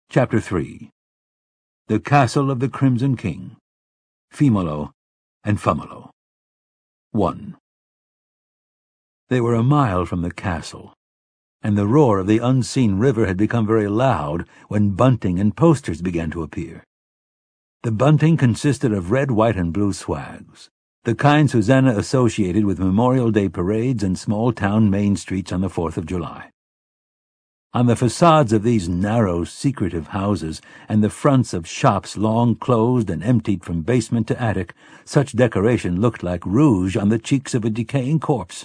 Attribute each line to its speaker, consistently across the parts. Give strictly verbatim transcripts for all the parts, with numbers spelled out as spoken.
Speaker 1: Chapter three. The Castle of the Crimson King. Femolo and Fumolo. one. They were a mile from the castle, and the roar of the unseen river had become very loud when bunting and posters began to appear. The bunting consisted of red, white, and blue swags, the kind Susanna associated with Memorial Day parades and small-town main streets on the fourth of July. On the facades of these narrow, secretive houses and the fronts of shops long closed and emptied from basement to attic, such decoration looked like rouge on the cheeks of a decaying corpse.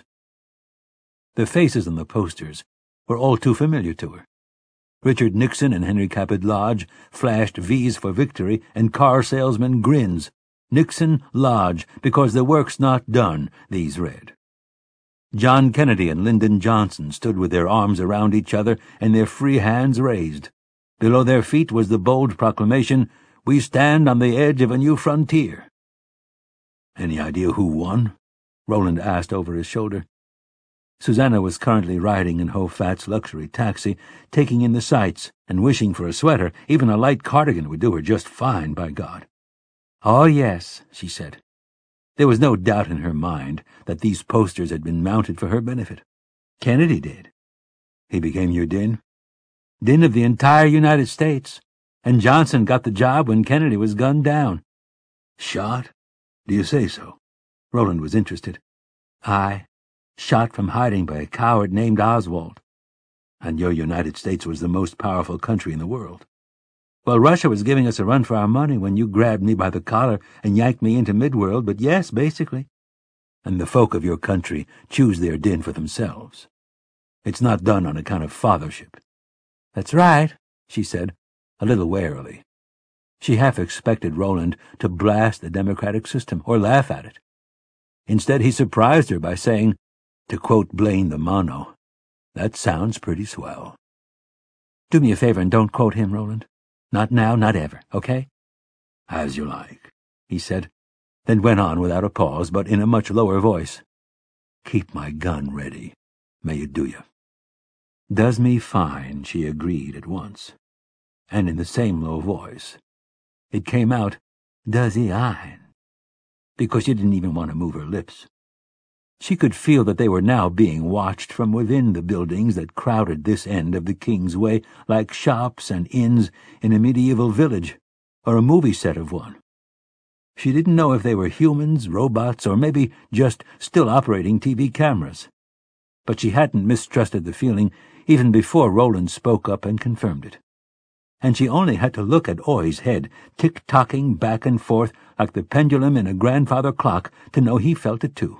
Speaker 1: The faces on the posters were all too familiar to her. Richard Nixon and Henry Cabot Lodge flashed V's for victory and car salesman grins. Nixon, Lodge, because the work's not done, these read. John Kennedy and Lyndon Johnson stood with their arms around each other and their free hands raised. Below their feet was the bold proclamation, "We stand on the edge of a new frontier." "Any idea who won?" Roland asked over his shoulder. Susanna was currently riding in Hofat's luxury taxi, taking in the sights and wishing for a sweater. Even a light cardigan would do her just fine, by God. "Oh, yes," she said. There was no doubt in her mind that these posters had been mounted for her benefit. Kennedy did. He became your din? Din of the entire United States, and Johnson got the job when Kennedy was gunned down. Shot? Do you say so? Roland was interested. Aye, shot from hiding by a coward named Oswald. And your United States was the most powerful country in the world. Well, Russia was giving us a run for our money when you grabbed me by the collar and yanked me into Midworld, but yes, basically. And the folk of your country choose their din for themselves. It's not done on account of fathership. That's right, she said, a little warily. She half expected Roland to blast the democratic system or laugh at it. Instead, he surprised her by saying, to quote Blaine the Mono, "That sounds pretty swell." Do me a favor and don't quote him, Roland. Not now, not ever, okay? As you like, he said, then went on without a pause, but in a much lower voice. Keep my gun ready. May it do you. Does me fine, she agreed at once, and in the same low voice. It came out, does he iron? Because she didn't even want to move her lips. She could feel that they were now being watched from within the buildings that crowded this end of the King's Way like shops and inns in a medieval village, or a movie set of one. She didn't know if they were humans, robots, or maybe just still operating T V cameras. But she hadn't mistrusted the feeling even before Roland spoke up and confirmed it. And she only had to look at Oy's head, tick-tocking back and forth like the pendulum in a grandfather clock, to know he felt it too.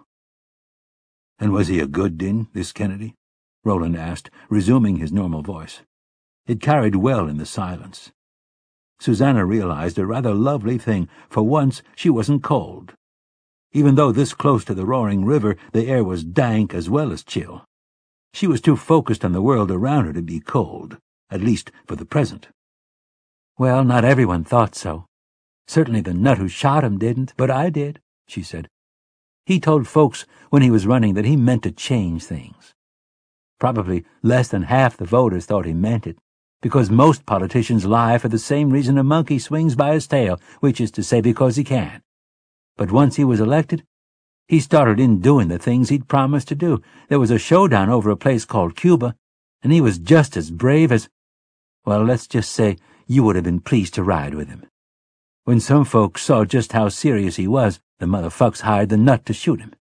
Speaker 1: And was he a good din, this Kennedy? Roland asked, resuming his normal voice. It carried well in the silence. Susanna realized a rather lovely thing. For once, she wasn't cold. Even though this close to the roaring river, the air was dank as well as chill. She was too focused on the world around her to be cold, at least for the present. Well, not everyone thought so. Certainly the nut who shot him didn't, but I did, she said. He told folks when he was running that he meant to change things. Probably less than half the voters thought he meant it, because most politicians lie for the same reason a monkey swings by his tail, which is to say because he can. But once he was elected, he started in doing the things he'd promised to do. There was a showdown over a place called Cuba, and he was just as brave as, well, let's just say you would have been pleased to ride with him. When some folks saw just how serious he was, the motherfucks hired the nut to shoot him.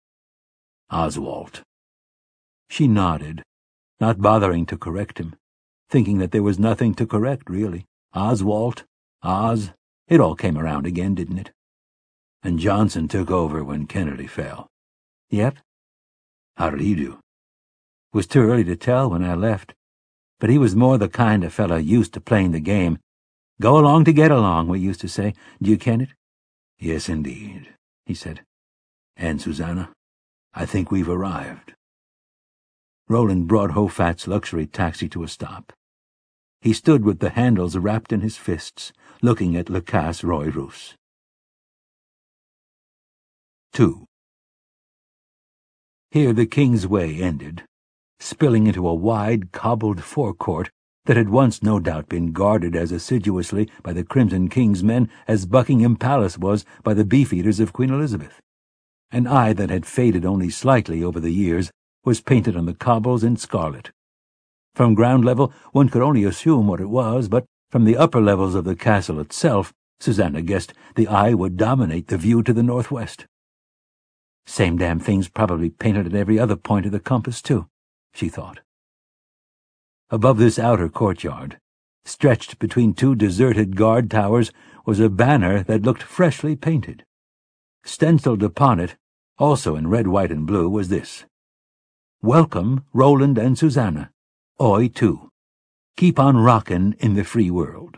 Speaker 1: Oswald. She nodded, not bothering to correct him, thinking that there was nothing to correct, really. Oswald, Oz, it all came around again, didn't it? And Johnson took over when Kennedy fell. Yep. How did he do? It was too early to tell when I left, but he was more the kind of fellow used to playing the game. Go along to get along, we used to say. Do you ken it? Yes, indeed, he said. And Susanna, I think we've arrived. Roland brought Hofat's luxury taxi to a stop. He stood with the handles wrapped in his fists, looking at Le Casse Roy Roos. Two. Here the King's Way ended, spilling into a wide, cobbled forecourt that had once no doubt been guarded as assiduously by the Crimson King's men as Buckingham Palace was by the beefeaters of Queen Elizabeth. An eye that had faded only slightly over the years was painted on the cobbles in scarlet. From ground level one could only assume what it was, but from the upper levels of the castle itself, Susanna guessed the eye would dominate the view to the northwest. Same damn things probably painted at every other point of the compass, too, she thought. Above this outer courtyard, stretched between two deserted guard towers, was a banner that looked freshly painted. Stenciled upon it, also in red, white, and blue, was this: "Welcome, Roland and Susanna. Oi, too. Keep on rockin' in the free world."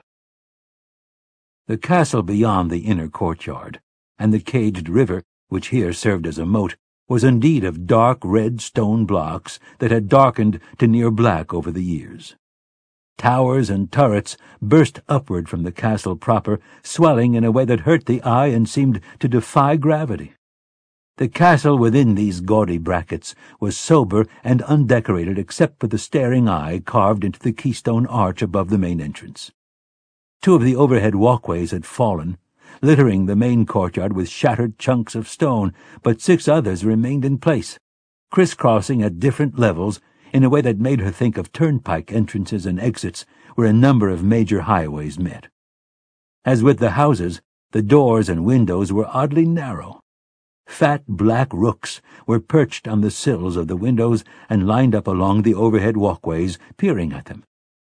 Speaker 1: The castle beyond the inner courtyard, and the caged river, which here served as a moat, was indeed of dark red stone blocks that had darkened to near black over the years. Towers and turrets burst upward from the castle proper, swelling in a way that hurt the eye and seemed to defy gravity. The castle within these gaudy brackets was sober and undecorated except for the staring eye carved into the keystone arch above the main entrance. Two of the overhead walkways had fallen, littering the main courtyard with shattered chunks of stone, but six others remained in place, crisscrossing at different levels in a way that made her think of turnpike entrances and exits where a number of major highways met. As with the houses, the doors and windows were oddly narrow. Fat black rooks were perched on the sills of the windows and lined up along the overhead walkways, peering at them.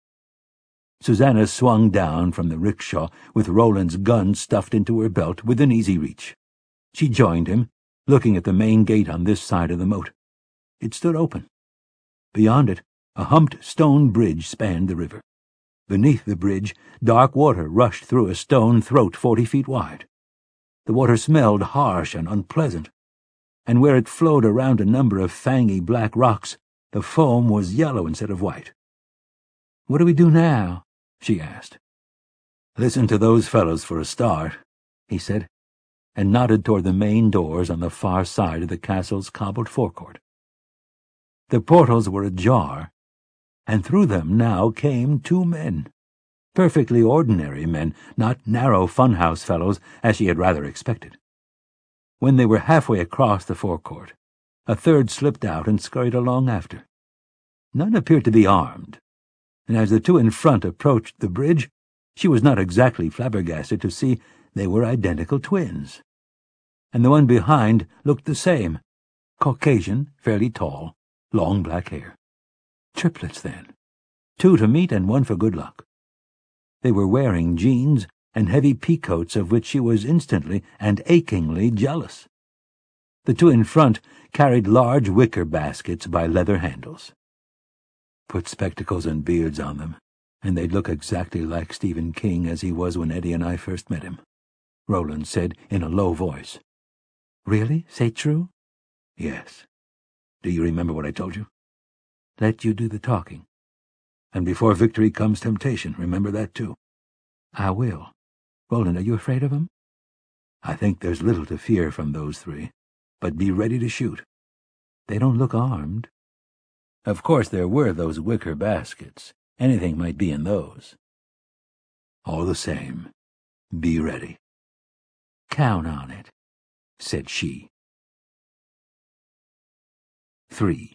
Speaker 1: Susanna swung down from the rickshaw with Roland's gun stuffed into her belt within easy reach. She joined him, looking at the main gate on this side of the moat. It stood open. Beyond it, a humped stone bridge spanned the river. Beneath the bridge, dark water rushed through a stone throat forty feet wide. The water smelled harsh and unpleasant, and where it flowed around a number of fangy black rocks, the foam was yellow instead of white. "What do we do now?" she asked. "Listen to those fellows for a start," he said, and nodded toward the main doors on the far side of the castle's cobbled forecourt. The portals were ajar, and through them now came two men. Perfectly ordinary men, not narrow funhouse fellows, as she had rather expected. When they were halfway across the forecourt, a third slipped out and scurried along after. None appeared to be armed, and as the two in front approached the bridge, she was not exactly flabbergasted to see they were identical twins. And the one behind looked the same, Caucasian, fairly tall, long black hair. Triplets, then. Two to meet and one for good luck. They were wearing jeans and heavy peacoats of which she was instantly and achingly jealous. The two in front carried large wicker baskets by leather handles. Put spectacles and beards on them, and they'd look exactly like Stephen King as he was when Eddie and I first met him, Roland said in a low voice. "Really? Say true?" "Yes. Do you remember what I told you?" "Let you do the talking." "And before victory comes temptation. Remember that, too." "I will. Roland, are you afraid of him?" "I think there's little to fear from those three, but be ready to shoot." "They don't look armed." "Of course there were those wicker baskets. Anything might be in those." "All the same, be ready." "Count on it," said she. Three.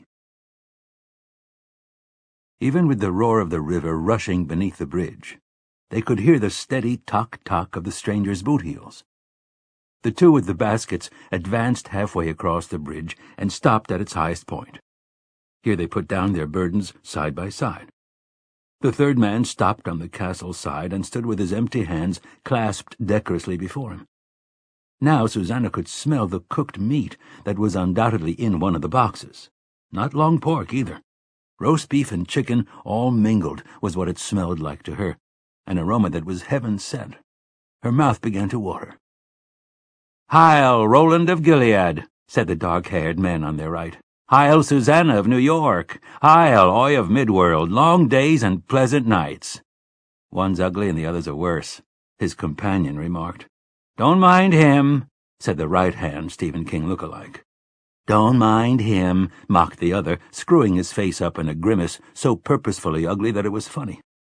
Speaker 1: Even with the roar of the river rushing beneath the bridge, they could hear the steady tock-tock of the strangers' boot heels. The two with the baskets advanced halfway across the bridge and stopped at its highest point. Here they put down their burdens side by side. The third man stopped on the castle side and stood with his empty hands clasped decorously before him. Now Susanna could smell the cooked meat that was undoubtedly in one of the boxes. Not long pork, either. Roast beef and chicken, all mingled, was what it smelled like to her, an aroma that was heaven-sent. Her mouth began to water. "Heil, Roland of Gilead," said the dark-haired man on their right. "Heil, Susanna of New York. Heil, Oi of Midworld. Long days and pleasant nights." "One's ugly and the others are worse," his companion remarked. "Don't mind him," said the right-hand Stephen King look-alike. "Don't mind him," mocked the other, screwing his face up in a grimace so purposefully ugly that it was funny.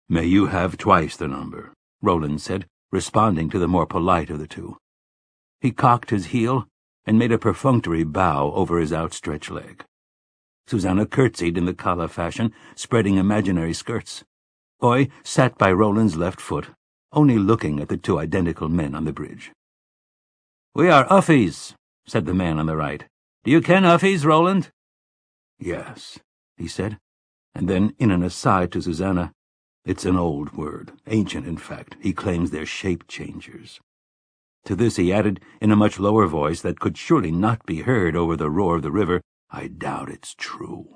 Speaker 1: May you have twice the number, Roland said, responding to the more polite of the two. He cocked his heel and made a perfunctory bow over his outstretched leg. Susanna curtsied in the Kala fashion, spreading imaginary skirts. Oy sat by Roland's left foot, only looking at the two identical men on the bridge. "We are Uffies," said the man on the right. "Do you ken Uffies, Roland?" "Yes," he said, and then, in an aside to Susanna, "It's an old word, ancient in fact. He claims they're shape-changers." To this he added, in a much lower voice that could surely not be heard over the roar of the river, "I doubt it's true."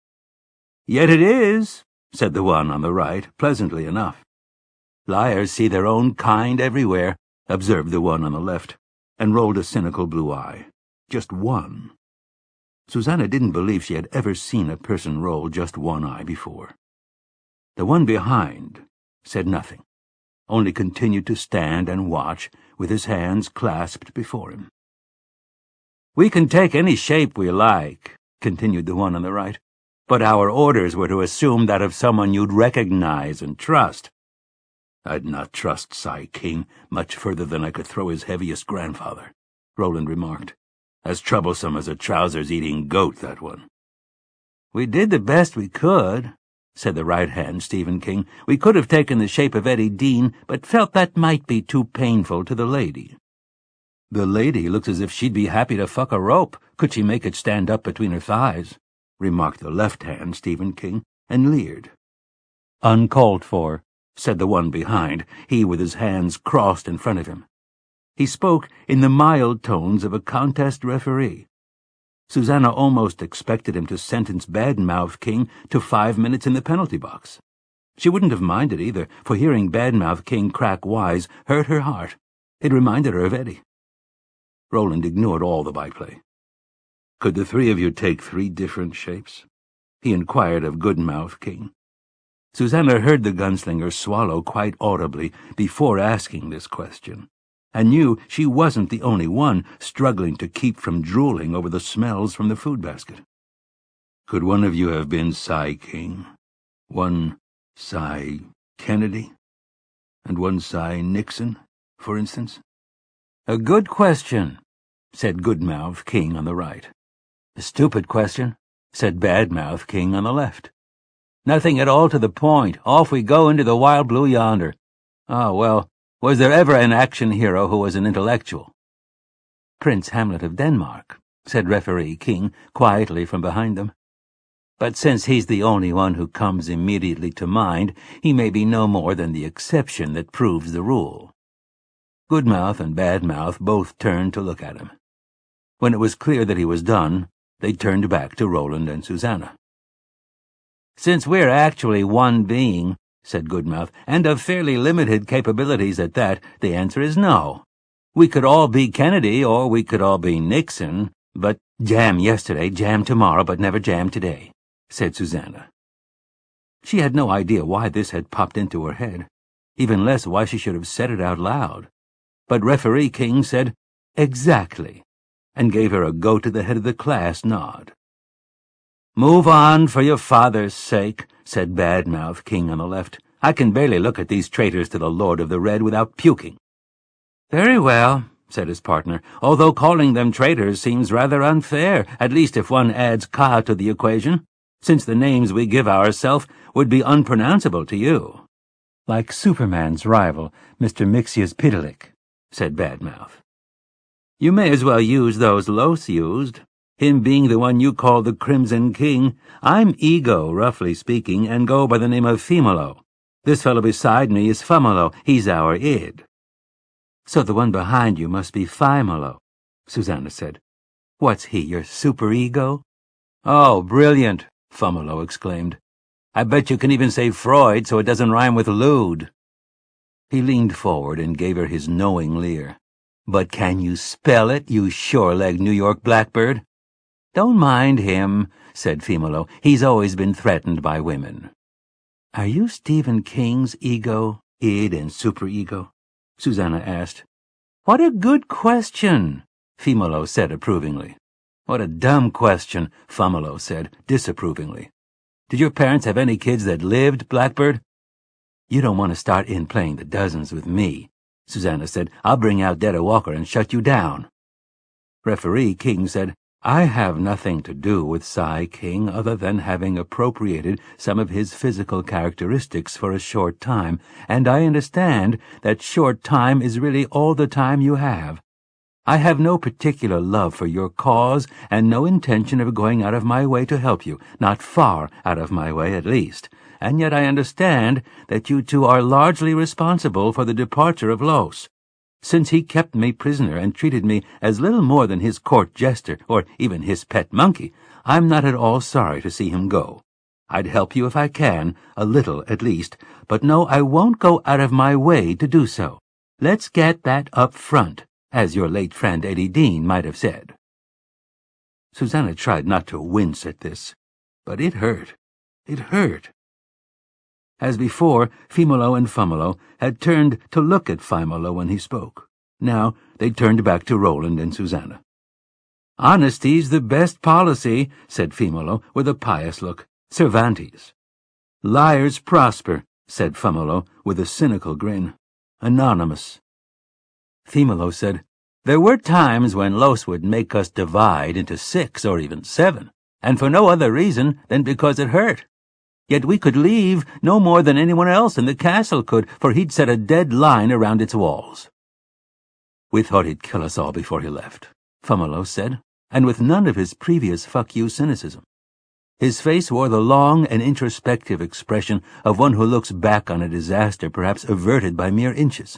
Speaker 1: "Yet it is," said the one on the right, pleasantly enough. "Liars see their own kind everywhere," observed the one on the left, and rolled a cynical blue eye. Just one. Susanna didn't believe she had ever seen a person roll just one eye before. The one behind said nothing, only continued to stand and watch with his hands clasped before him. "We can take any shape we like," continued the one on the right, "but our orders were to assume that of someone you'd recognize and trust." "I'd not trust Sai King much further than I could throw his heaviest grandfather," Roland remarked. "As troublesome as a trousers-eating goat, that one." "We did the best we could," said the right-hand Stephen King. "We could have taken the shape of Eddie Dean, but felt that might be too painful to the lady." "The lady looks as if she'd be happy to fuck a rope, could she make it stand up between her thighs," remarked the left-hand Stephen King, and leered. "Uncalled for," said the one behind, he with his hands crossed in front of him. He spoke in the mild tones of a contest referee. Susanna almost expected him to sentence Badmouth King to five minutes in the penalty box. She wouldn't have minded either, for hearing Badmouth King crack wise hurt her heart. It reminded her of Eddie. Roland ignored all the byplay. "Could the three of you take three different shapes?" he inquired of Goodmouth King. Susanna heard the gunslinger swallow quite audibly before asking this question, and knew she wasn't the only one struggling to keep from drooling over the smells from the food basket. "Could one of you have been Sai King, one Sai Kennedy, and one Sai Nixon, for instance?" "A good question," said Goodmouth King on the right. "A stupid question," said Badmouth King on the left. "Nothing at all to the point. Off we go into the wild blue yonder. Ah, well, was there ever an action hero who was an intellectual?" "Prince Hamlet of Denmark," said Referee King quietly from behind them. "But since he's the only one who comes immediately to mind, he may be no more than the exception that proves the rule." Goodmouth and Badmouth both turned to look at him. When it was clear that he was done, they turned back to Roland and Susanna. "Since we're actually one being," said Goodmouth, "and of fairly limited capabilities at that, the answer is no. We could all be Kennedy, or we could all be Nixon, but jam yesterday, jam tomorrow, but never jam today," said Susanna. She had no idea why this had popped into her head, even less why she should have said it out loud. But Referee King said, "Exactly," and gave her a go-to-the-head-of-the-class nod. "Move on, for your father's sake," said Badmouth King on the left. "I can barely look at these traitors to the Lord of the Red without puking." "Very well," said his partner, "although calling them traitors seems rather unfair, at least if one adds Ka to the equation, since the names we give ourselves would be unpronounceable to you." "Like Superman's rival, Mister Mxyzptlk," said Badmouth. "You may as well use those Los used. Him being the one you call the Crimson King, I'm Ego, roughly speaking, and go by the name of Femolo. This fellow beside me is Fumolo. He's our id." "So the one behind you must be Phimolo," Susanna said. "What's he, your super-ego?" "Oh, brilliant," Fumolo exclaimed. "I bet you can even say Freud so it doesn't rhyme with lewd." He leaned forward and gave her his knowing leer. "But can you spell it, you shore-legged New York blackbird?" "Don't mind him," said Femolo. "He's always been threatened by women." "Are you Stephen King's ego, id, and superego?" Susanna asked. "What a good question," Femolo said approvingly. "What a dumb question," Fumolo said disapprovingly. "Did your parents have any kids that lived, Blackbird?" You don't want to start in playing the dozens with me, Susanna said. I'll bring out Detta Walker and shut you down. Referee King said, I have nothing to do with Cy King other than having appropriated some of his physical characteristics for a short time, and I understand that short time is really all the time you have. I have no particular love for your cause and no intention of going out of my way to help you, not far out of my way at least, and yet I understand that you two are largely responsible for the departure of Los. Since he kept me prisoner and treated me as little more than his court jester or even his pet monkey, I'm not at all sorry to see him go. I'd help you if I can, a little at least, but no, I won't go out of my way to do so. Let's get that up front, as your late friend Eddie Dean might have said. Susanna tried not to wince at this, but it hurt. It hurt. As before, Femolo and Fumolo had turned to look at Phimolo when he spoke. Now they turned back to Roland and Susanna. Honesty's the best policy, said Femolo with a pious look. Cervantes. Liars prosper, said Fumolo with a cynical grin. Anonymous. Femolo said, There were times when Los would make us divide into six or even seven, and for no other reason than because it hurt. Yet we could leave no more than anyone else in the castle could, for he'd set a dead line around its walls. We thought he'd kill us all before he left, Fumolo said, and with none of his previous fuck-you cynicism. His face wore the long and introspective expression of one who looks back on a disaster perhaps averted by mere inches.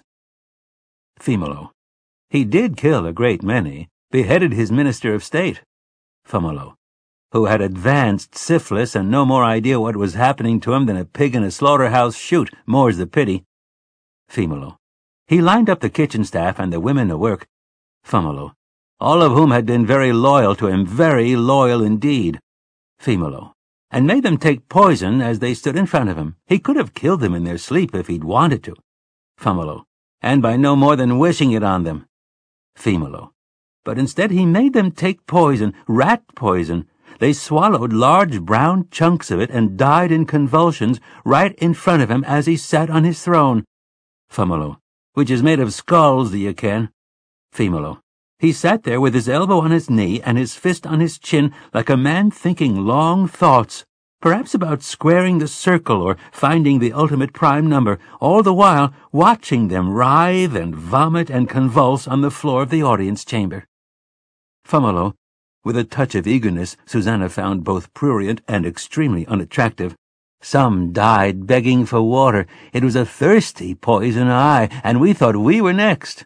Speaker 1: Femolo. He did kill a great many, beheaded his minister of state. Fumolo. Who had advanced syphilis and no more idea what was happening to him than a pig in a slaughterhouse chute, more's the pity. Femolo. He lined up the kitchen staff and the women to work. Fumolo. All of whom had been very loyal to him, very loyal indeed. Femolo. And made them take poison as they stood in front of him. He could have killed them in their sleep if he'd wanted to. Fumolo. And by no more than wishing it on them. Femolo. But instead he made them take poison, rat poison. They swallowed large brown chunks of it and died in convulsions right in front of him as he sat on his throne. Fumolo. Which is made of skulls, do you ken? Femolo. He sat there with his elbow on his knee and his fist on his chin like a man thinking long thoughts, perhaps about squaring the circle or finding the ultimate prime number, all the while watching them writhe and vomit and convulse on the floor of the audience chamber. Fumolo. With a touch of eagerness Susanna found both prurient and extremely unattractive. Some died begging for water. It was a thirsty poison, aye, and we thought we were next.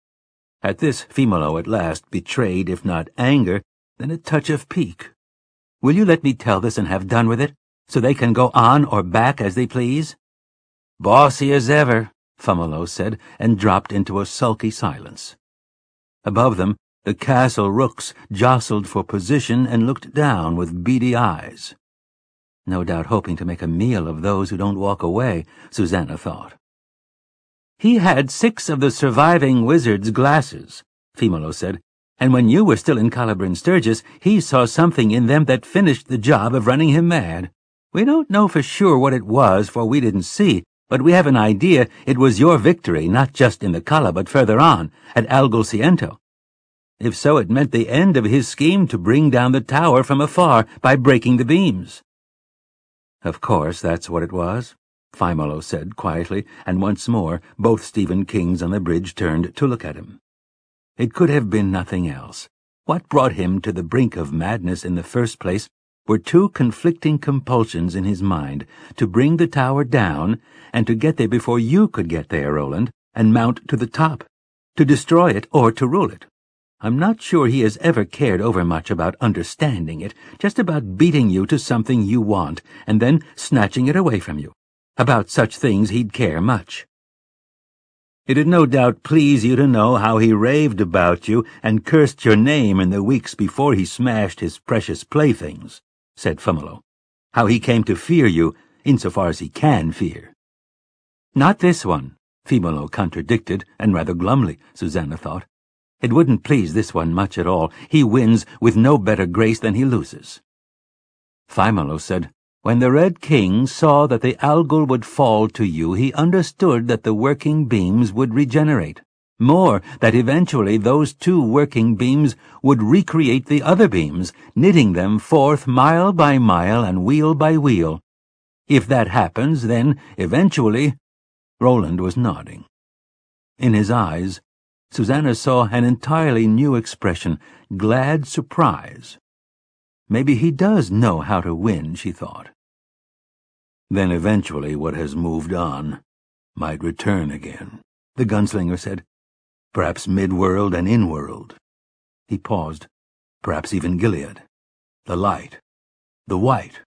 Speaker 1: At this Femolo at last betrayed, if not anger, then a touch of pique. Will you let me tell this and have done with it, so they can go on or back as they please? Bossy as ever, Fumolo said, and dropped into a sulky silence. Above them, the castle rooks jostled for position and looked down with beady eyes. No doubt hoping to make a meal of those who don't walk away, Susanna thought. He had six of the surviving wizard's glasses, Femolo said, and when you were still in Calibrin Sturgis, he saw something in them that finished the job of running him mad. We don't know for sure what it was, for we didn't see, but we have an idea it was your victory, not just in the Cala, but further on, at Algolciento. If so, it meant the end of his scheme to bring down the tower from afar by breaking the beams. Of course, that's what it was, Phimolo said quietly, and once more both Stephen Kings on the bridge turned to look at him. It could have been nothing else. What brought him to the brink of madness in the first place were two conflicting compulsions in his mind, to bring the tower down, and to get there before you could get there, Roland, and mount to the top, to destroy it or to rule it. I'm not sure he has ever cared overmuch about understanding it, just about beating you to something you want, and then snatching it away from you. About such things he'd care much. It'd no doubt please you to know how he raved about you and cursed your name in the weeks before he smashed his precious playthings, said Fumolo. How he came to fear you, insofar as he can fear. Not this one, Femolo contradicted, and rather glumly, Susanna thought. It wouldn't please this one much at all. He wins with no better grace than he loses. Phimolo said, When the Red King saw that the Algol would fall to you, he understood that the working beams would regenerate. More, that eventually those two working beams would recreate the other beams, knitting them forth mile by mile and wheel by wheel. If that happens, then, eventually— Roland was nodding. In his eyes, Susanna saw an entirely new expression, glad surprise. Maybe he does know how to win, she thought. Then eventually what has moved on might return again, the gunslinger said. Perhaps Midworld and Inworld. He paused. Perhaps even Gilead. The light. The white.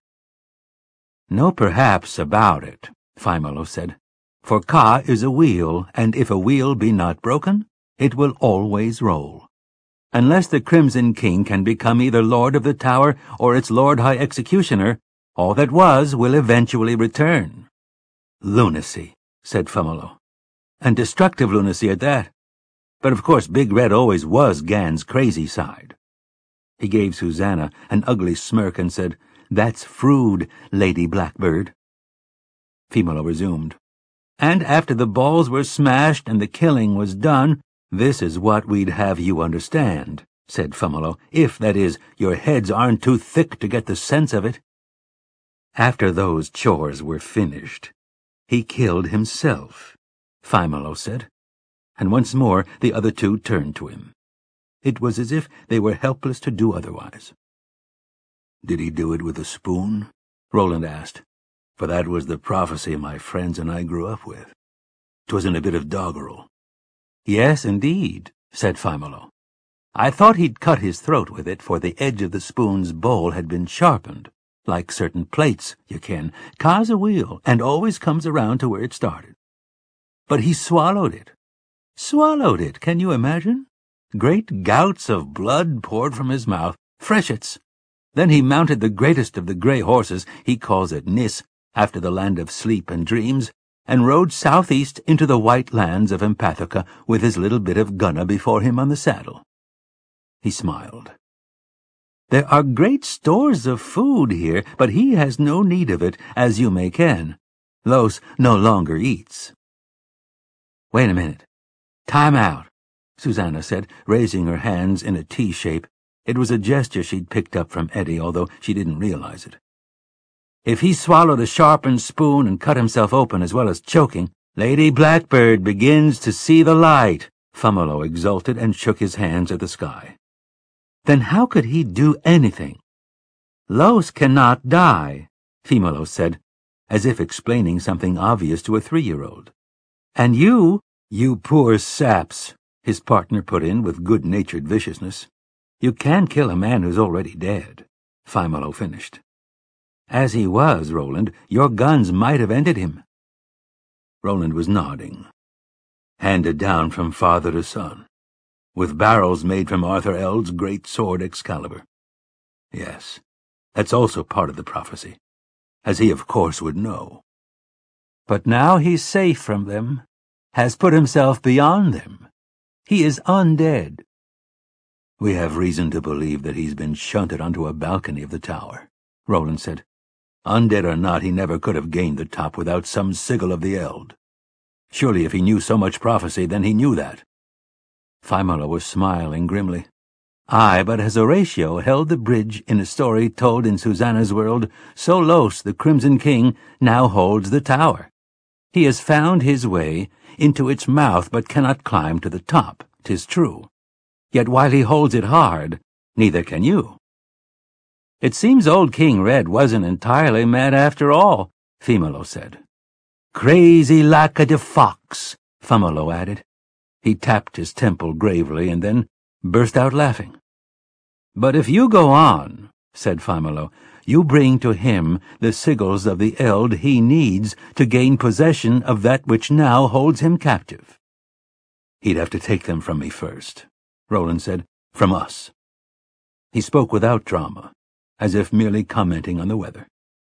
Speaker 1: No perhaps about it, Phimalo said. For Ka is a wheel, and if a wheel be not broken, it will always roll. Unless the Crimson King can become either Lord of the Tower or its Lord High Executioner, all that was will eventually return. Lunacy, said Phimalo. And destructive lunacy at that. But of course Big Red always was Gan's crazy side. He gave Susanna an ugly smirk and said, That's Frood, Lady Blackbird. Phimalo resumed. And after the balls were smashed and the killing was done, this is what we'd have you understand, said Phimalo, if, that is, your heads aren't too thick to get the sense of it. After those chores were finished, he killed himself, Phimalo said, and once more the other two turned to him. It was as if they were helpless to do otherwise. Did he do it with a spoon? Roland asked, for that was the prophecy my friends and I grew up with. 'Twas in a bit of doggerel. Yes, indeed, said Phimalo. I thought he'd cut his throat with it, for the edge of the spoon's bowl had been sharpened, like certain plates, you ken. Ka's a wheel, and always comes around to where it started. But he swallowed it. Swallowed it, can you imagine? Great gouts of blood poured from his mouth, freshets. Then he mounted the greatest of the grey horses, he calls it Nis, after the land of sleep and dreams, and rode southeast into the white lands of Empathica with his little bit of gunna before him on the saddle. He smiled. There are great stores of food here, but he has no need of it, as you may ken. Los no longer eats. Wait a minute. Time out, Susanna said, raising her hands in a T shape. It was a gesture she'd picked up from Eddie, although she didn't realize it. If he swallowed a sharpened spoon and cut himself open as well as choking, Lady Blackbird begins to see the light, Phimalo exulted and shook his hands at the sky. Then how could he do anything? Los cannot die, Phimalo said, as if explaining something obvious to a three-year-old. And you, you poor saps, his partner put in with good-natured viciousness. You can't kill a man who's already dead, Phimalo finished. As he was, Roland, your guns might have ended him. Roland was nodding. Handed down from father to son, with barrels made from Arthur Eld's great sword Excalibur. Yes, that's also part of the prophecy, as he of course would know. But now he's safe from them, has put himself beyond them. He is undead. We have reason to believe that he's been shunted onto a balcony of the tower, Roland said. Undead or not, he never could have gained the top without some sigil of the Eld. Surely if he knew so much prophecy, then he knew that. Phimalo was smiling grimly. Aye, but as Horatio held the bridge in a story told in Susanna's world, so Los, the Crimson King, now holds the tower. He has found his way into its mouth, but cannot climb to the top, 'tis true. Yet while he holds it hard, neither can you. It seems old King Red wasn't entirely mad after all, Phimalo said. Crazy like a de fox, Phimalo added. He tapped his temple gravely and then burst out laughing. But if you go on, said Phimalo, you bring to him the sigils of the Eld he needs to gain possession of that which now holds him captive. He'd have to take them from me first, Roland said, from us. He spoke without drama, as if merely commenting on the weather.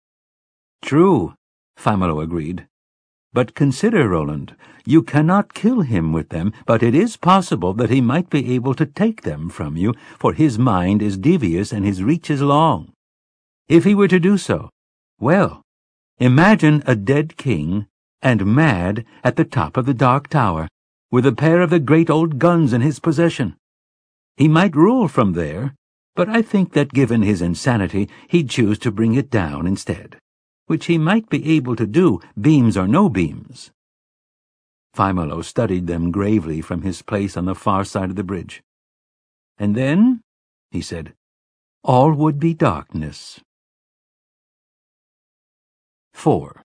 Speaker 1: True, Phimalo agreed. But consider, Roland, you cannot kill him with them, but it is possible that he might be able to take them from you, for his mind is devious and his reach is long. If he were to do so, Well, imagine a dead king and mad at the top of the Dark Tower, with a pair of the great old guns in his possession. He might rule from there, but I think that given his insanity, he'd choose to bring it down instead, which he might be able to do, beams or no beams. Phimolo studied them gravely from his place on the far side of the bridge. And then, he said, all would be darkness. Four.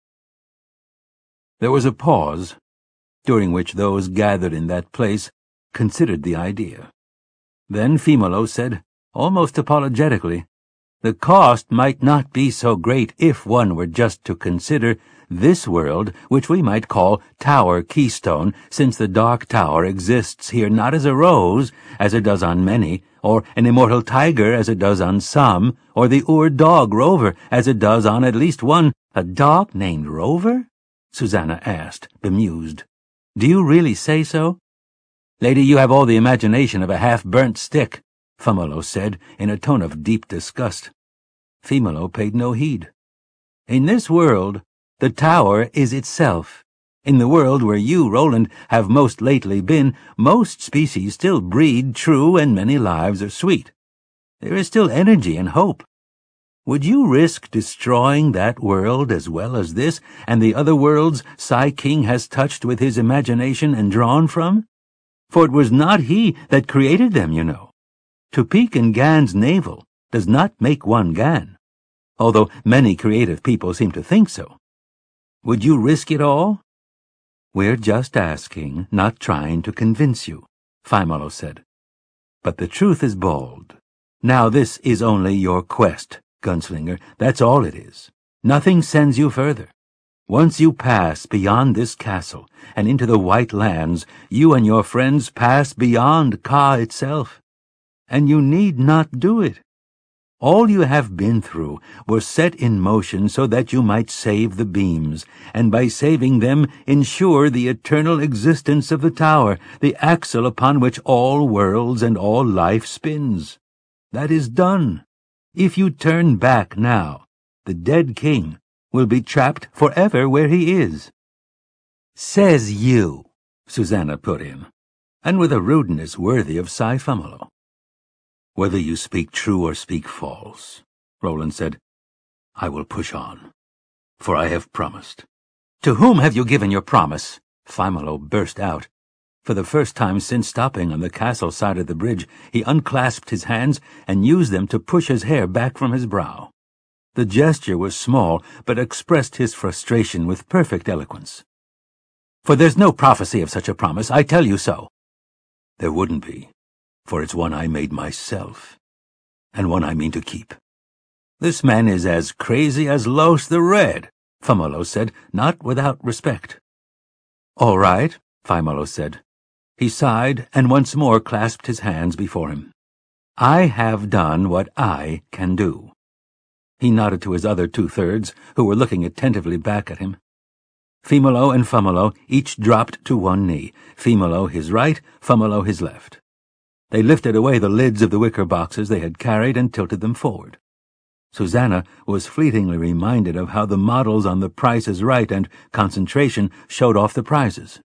Speaker 1: There was a pause, during which those gathered in that place considered the idea. Then Phimolo said, almost apologetically, the cost might not be so great if one were just to consider this world, which we might call Tower Keystone, since the Dark Tower exists here not as a rose, as it does on many, or an immortal tiger as it does on some, or the Ur dog Rover as it does on at least one. A dog named Rover? Susanna asked, bemused. Do you really say so? Lady, you have all the imagination of a half-burnt stick, Phimolo said, in a tone of deep disgust. Phimolo paid no heed. In this world, the tower is itself. In the world where you, Roland, have most lately been, most species still breed true and many lives are sweet. There is still energy and hope. Would you risk destroying that world as well as this, and the other worlds Sai King has touched with his imagination and drawn from? For it was not he that created them, you know. To peek in Gan's navel does not make one Gan, although many creative people seem to think so. Would you risk it all? We're just asking, not trying to convince you, Phimolo said. But the truth is bold. Now this is only your quest, Gunslinger, that's all it is. Nothing sends you further. Once you pass beyond this castle and into the White Lands, you and your friends pass beyond Ka itself. And you need not do it. All you have been through was set in motion so that you might save the beams, and by saving them ensure the eternal existence of the tower, the axle upon which all worlds and all life spins. That is done. If you turn back now, the dead king will be trapped forever where he is. Says you, Susanna put in, and with a rudeness worthy of Sai Phimolo. Whether you speak true or speak false, Roland said, I will push on, for I have promised. To whom have you given your promise? Phimolo burst out. For the first time since stopping on the castle side of the bridge, he unclasped his hands and used them to push his hair back from his brow. The gesture was small, but expressed his frustration with perfect eloquence. For there's no prophecy of such a promise, I tell you so. There wouldn't be, for it's one I made myself, and one I mean to keep. This man is as crazy as Los the Red, Phimolo said, not without respect. All right, Phimolo said. He sighed and once more clasped his hands before him. I have done what I can do. He nodded to his other two-thirds, who were looking attentively back at him. Phimolo and Phimolo each dropped to one knee, Phimolo his right, Phimolo his left. They lifted away the lids of the wicker boxes they had carried and tilted them forward. Susanna was fleetingly reminded of how the models on The Price is Right and Concentration showed off the prizes.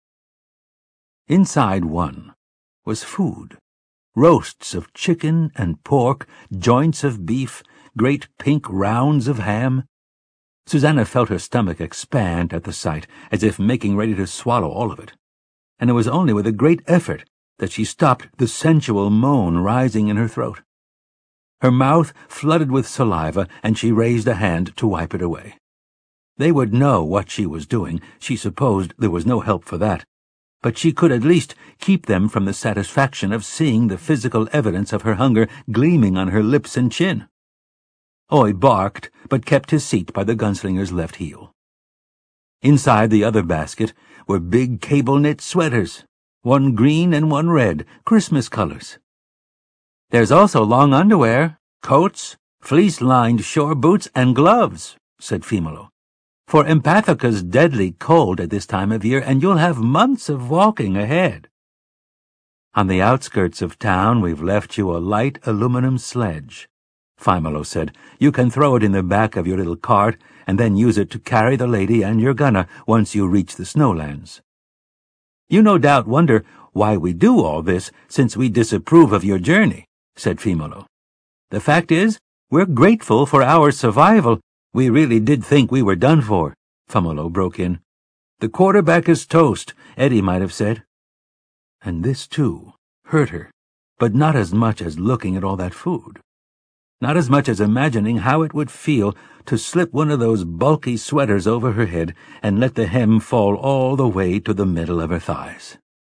Speaker 1: Inside one was food, roasts of chicken and pork, joints of beef, great pink rounds of ham. Susanna felt her stomach expand at the sight, as if making ready to swallow all of it, and it was only with a great effort that she stopped the sensual moan rising in her throat. Her mouth flooded with saliva, and she raised a hand to wipe it away. They would know what she was doing. She supposed there was no help for that, but she could at least keep them from the satisfaction of seeing the physical evidence of her hunger gleaming on her lips and chin. Oy barked, but kept his seat by the gunslinger's left heel. Inside the other basket were big cable-knit sweaters, one green and one red, Christmas colors. There's also long underwear, coats, fleece-lined shore boots, and gloves, said Phimolo. For Empathica's deadly cold at this time of year, and you'll have months of walking ahead. On the outskirts of town we've left you a light aluminum sledge, Phimolo said. "You can throw it in the back of your little cart, and then use it to carry the lady and your gunner once you reach the snowlands. You no doubt wonder why we do all this, since we disapprove of your journey," said Phimolo. "The fact is, we're grateful for our survival. We really did think we were done for," Phimolo broke in. "The quarterback is toast," Eddie might have said. And this, too, hurt her, but not as much as looking at all that food. Not as much as imagining how it would feel to slip one of those bulky sweaters over her head and let the hem fall all the way to the middle of her thighs.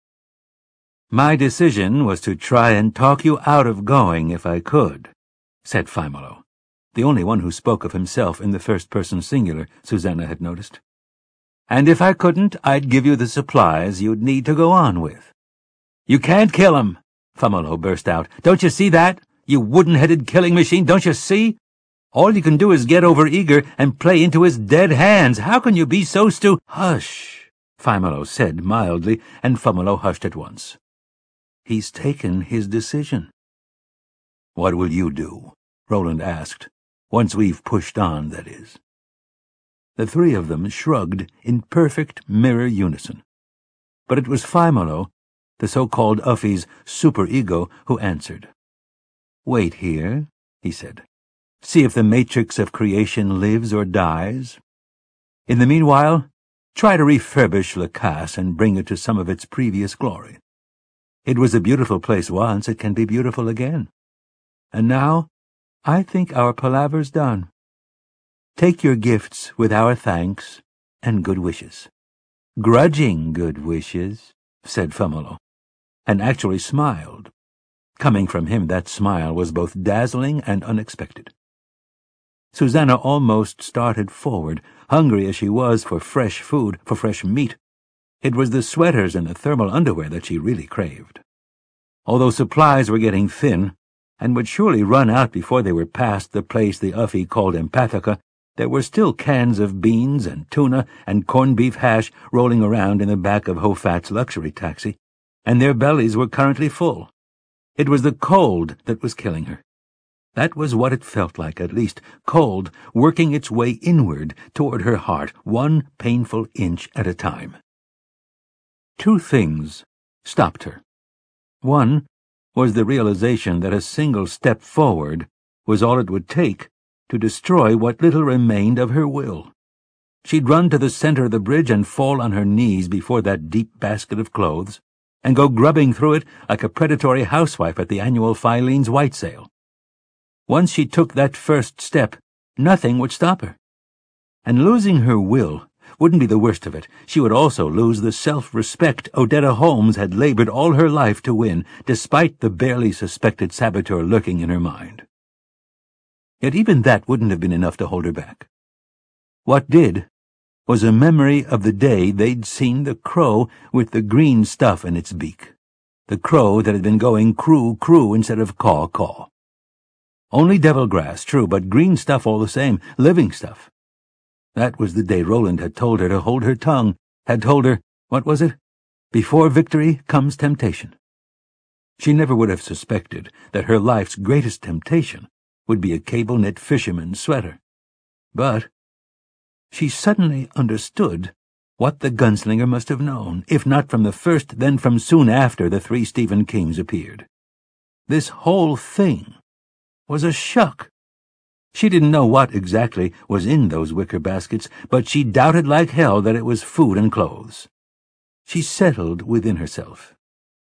Speaker 1: "My decision was to try and talk you out of going if I could," said Phimolo, the only one who spoke of himself in the first-person singular, Susanna had noticed. "And if I couldn't, I'd give you the supplies you'd need to go on with." "You can't kill him," Phimolo burst out. "Don't you see that? You wooden-headed killing machine, don't you see? All you can do is get over-eager and play into his dead hands. How can you be so stu—" "Hush," Phimolo said mildly, and Phimolo hushed at once. "He's taken his decision." "What will you do?" Roland asked. "Once we've pushed on, that is." The three of them shrugged in perfect mirror unison. But it was Phimolo, the so-called Uffy's superego, who answered. "Wait here," he said. "See if the matrix of creation lives or dies. In the meanwhile, try to refurbish Lacasse and bring it to some of its previous glory. It was a beautiful place once, it can be beautiful again. And now, I think our palaver's done. Take your gifts with our thanks and good wishes." "Grudging good wishes," said Phimolo, and actually smiled. Coming from him, that smile was both dazzling and unexpected. Susanna almost started forward, hungry as she was for fresh food, for fresh meat. It was the sweaters and the thermal underwear that she really craved. Although supplies were getting thin, and would surely run out before they were past the place the Uffy called Empathica, there were still cans of beans and tuna and corned beef hash rolling around in the back of Hofat's luxury taxi, and their bellies were currently full. It was the cold that was killing her. That was what it felt like, at least, cold working its way inward toward her heart, one painful inch at a time. Two things stopped her. One was the realization that a single step forward was all it would take to destroy what little remained of her will. She'd run to the center of the bridge and fall on her knees before that deep basket of clothes, and go grubbing through it like a predatory housewife at the annual Filene's white sale. Once she took that first step, nothing would stop her. And losing her will wouldn't be the worst of it. She would also lose the self-respect Odetta Holmes had labored all her life to win, despite the barely suspected saboteur lurking in her mind. Yet even that wouldn't have been enough to hold her back. What did was a memory of the day they'd seen the crow with the green stuff in its beak, the crow that had been going crew-crew instead of caw-caw. Only devil grass, true, but green stuff all the same, living stuff. That was the day Roland had told her to hold her tongue, had told her, what was it? Before victory comes temptation. She never would have suspected that her life's greatest temptation would be a cable-knit fisherman's sweater. But she suddenly understood what the gunslinger must have known, if not from the first, then from soon after the three Stephen Kings appeared. This whole thing was a shuck. She didn't know what exactly was in those wicker baskets, but she doubted like hell that it was food and clothes. She settled within herself.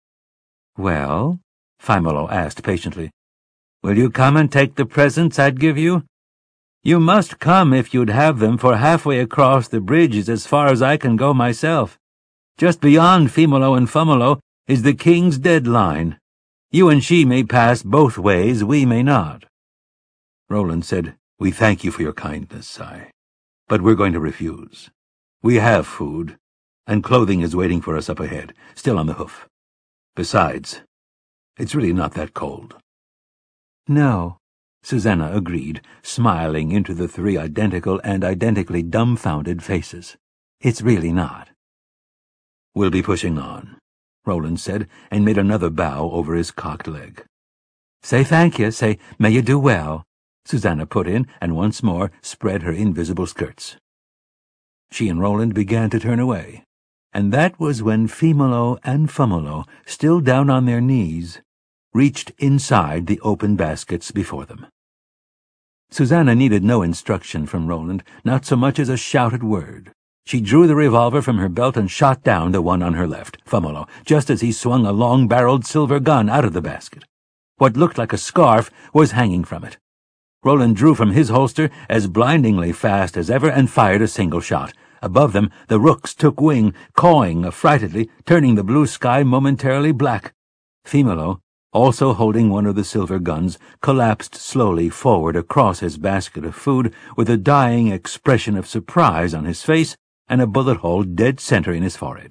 Speaker 1: "Well," Phimolo asked patiently, "will you come and take the presents I'd give you? You must come if you'd have them, for halfway across the bridge is as far as I can go myself. Just beyond Phimolo and Phumolo is the king's deadline. You and she may pass both ways, we may not." Roland said, "We thank you for your kindness, Si, but we're going to refuse. We have food, and clothing is waiting for us up ahead, still on the hoof. Besides, it's really not that cold." "No," Susanna agreed, smiling into the three identical and identically dumbfounded faces. "It's really not." "We'll be pushing on," Roland said, and made another bow over his cocked leg. "Say thank you, say may you do well. Susanna put in and once more spread her invisible skirts. She and Roland began to turn away, and that was when Femolo and Fumolo, still down on their knees, reached inside the open baskets before them. Susanna needed no instruction from Roland, not so much as a shouted word. She drew the revolver from her belt and shot down the one on her left, Fumolo, just as he swung a long-barreled silver gun out of the basket. What looked like a scarf was hanging from it. Roland drew from his holster as blindingly fast as ever and fired a single shot. Above them, the rooks took wing, cawing affrightedly, turning the blue sky momentarily black. Femolo, also holding one of the silver guns, collapsed slowly forward across his basket of food with a dying expression of surprise on his face and a bullet hole dead center in his forehead.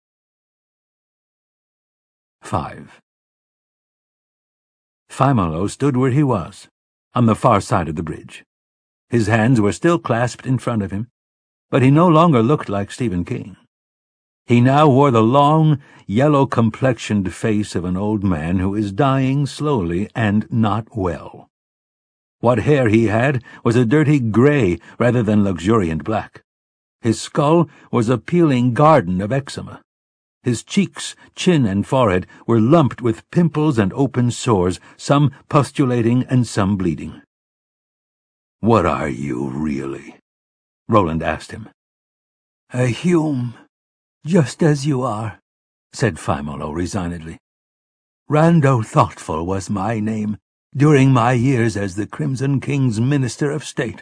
Speaker 1: Five. Fimolo stood where he was, on the far side of the bridge. His hands were still clasped in front of him, but he no longer looked like Stephen King. He now wore the long, yellow-complexioned face of an old man who is dying slowly and not well. What hair he had was a dirty gray rather than luxuriant black. His skull was a peeling garden of eczema. His cheeks, chin, and forehead were lumped with pimples and open sores, some pustulating and some bleeding. "What are you, really?" Roland asked him. "A Hume, just as you are," said Fimolo resignedly. "Rando Thoughtful was my name during my years as the Crimson King's Minister of State.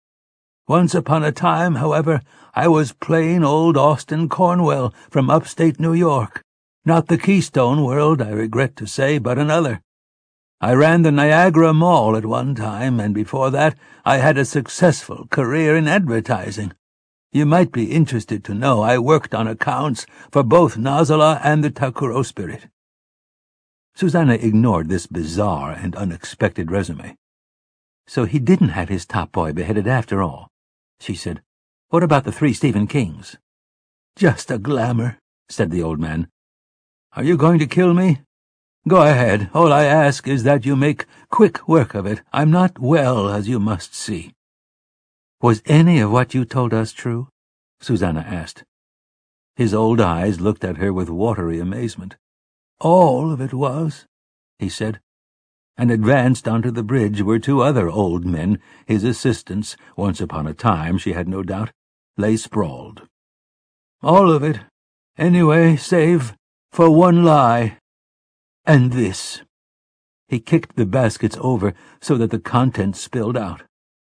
Speaker 1: Once upon a time, however, I was plain old Austin Cornwell from upstate New York, not the Keystone world, I regret to say, but another. I ran the Niagara Mall at one time, and before that I had a successful career in advertising. You might be interested to know I worked on accounts for both Nozola and the Takuro Spirit." Susanna ignored this bizarre and unexpected resume. "So he didn't have his top boy beheaded after all," she said. "What about the three Stephen Kings?" "Just a glamour," said the old man. "Are you going to kill me? Go ahead. All I ask is that you make quick work of it. I'm not well, as you must see." "Was any of what you told us true?" Susanna asked. His old eyes looked at her with watery amazement. "All of it was," he said, and advanced onto the bridge where two other old men, his assistants, once upon a time, she had no doubt, lay sprawled. "All of it, anyway, save for one lie. And this." He kicked the baskets over so that the contents spilled out.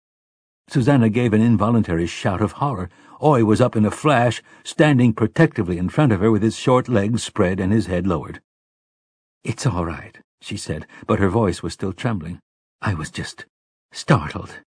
Speaker 1: Susanna gave an involuntary shout of horror. Oy was up in a flash, standing protectively in front of her with his short legs spread and his head lowered. "It's all right," she said, but her voice was still trembling. "I was just startled."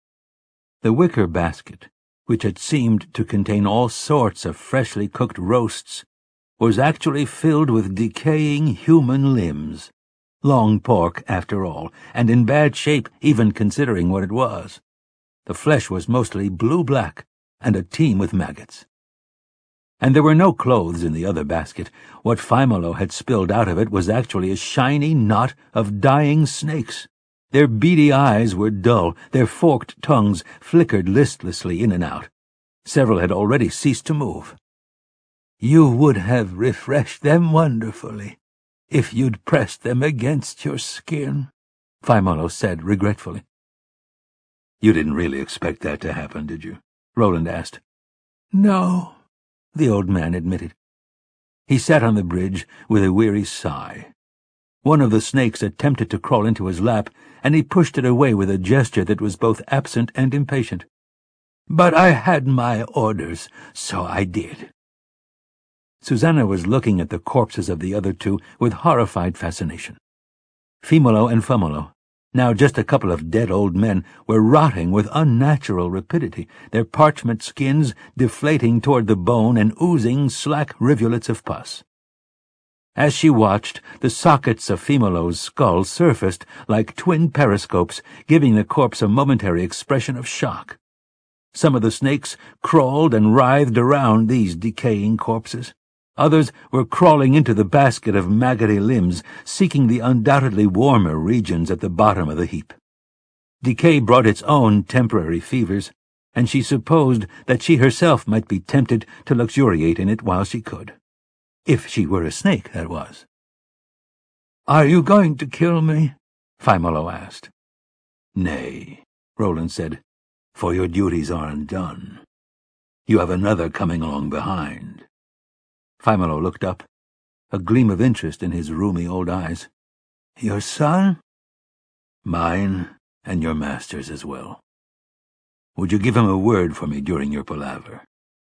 Speaker 1: The wicker basket, which had seemed to contain all sorts of freshly cooked roasts, was actually filled with decaying human limbs. Long pork, after all, and in bad shape even considering what it was. The flesh was mostly blue-black and a teem with maggots. And there were no clothes in the other basket. What Fimolo had spilled out of it was actually a shiny knot of dying snakes. Their beady eyes were dull, their forked tongues flickered listlessly in and out. Several had already ceased to move. "You would have refreshed them wonderfully if you'd pressed them against your skin," Fimolo said regretfully. "You didn't really expect that to happen, did you?" Roland asked. "No," the old man admitted. He sat on the bridge with a weary sigh. One of the snakes attempted to crawl into his lap, and he pushed it away with a gesture that was both absent and impatient. "But I had my orders, so I did." Susanna was looking at the corpses of the other two with horrified fascination. Femolo and Fumolo, now just a couple of dead old men, were rotting with unnatural rapidity, their parchment skins deflating toward the bone and oozing slack rivulets of pus. As she watched, the sockets of Femolo's skull surfaced like twin periscopes, giving the corpse a momentary expression of shock. Some of the snakes crawled and writhed around these decaying corpses. Others were crawling into the basket of maggoty limbs, seeking the undoubtedly warmer regions at the bottom of the heap. Decay brought its own temporary fevers, and she supposed that she herself might be tempted to luxuriate in it while she could. If she were a snake, that was. "Are you going to kill me?" Phimolo asked. "Nay," Roland said, "for your duties are undone. You have another coming along behind." Phimolo looked up, a gleam of interest in his rheumy old eyes. "Your son?" "Mine, and your master's as well. Would you give him a word for me during your palaver?"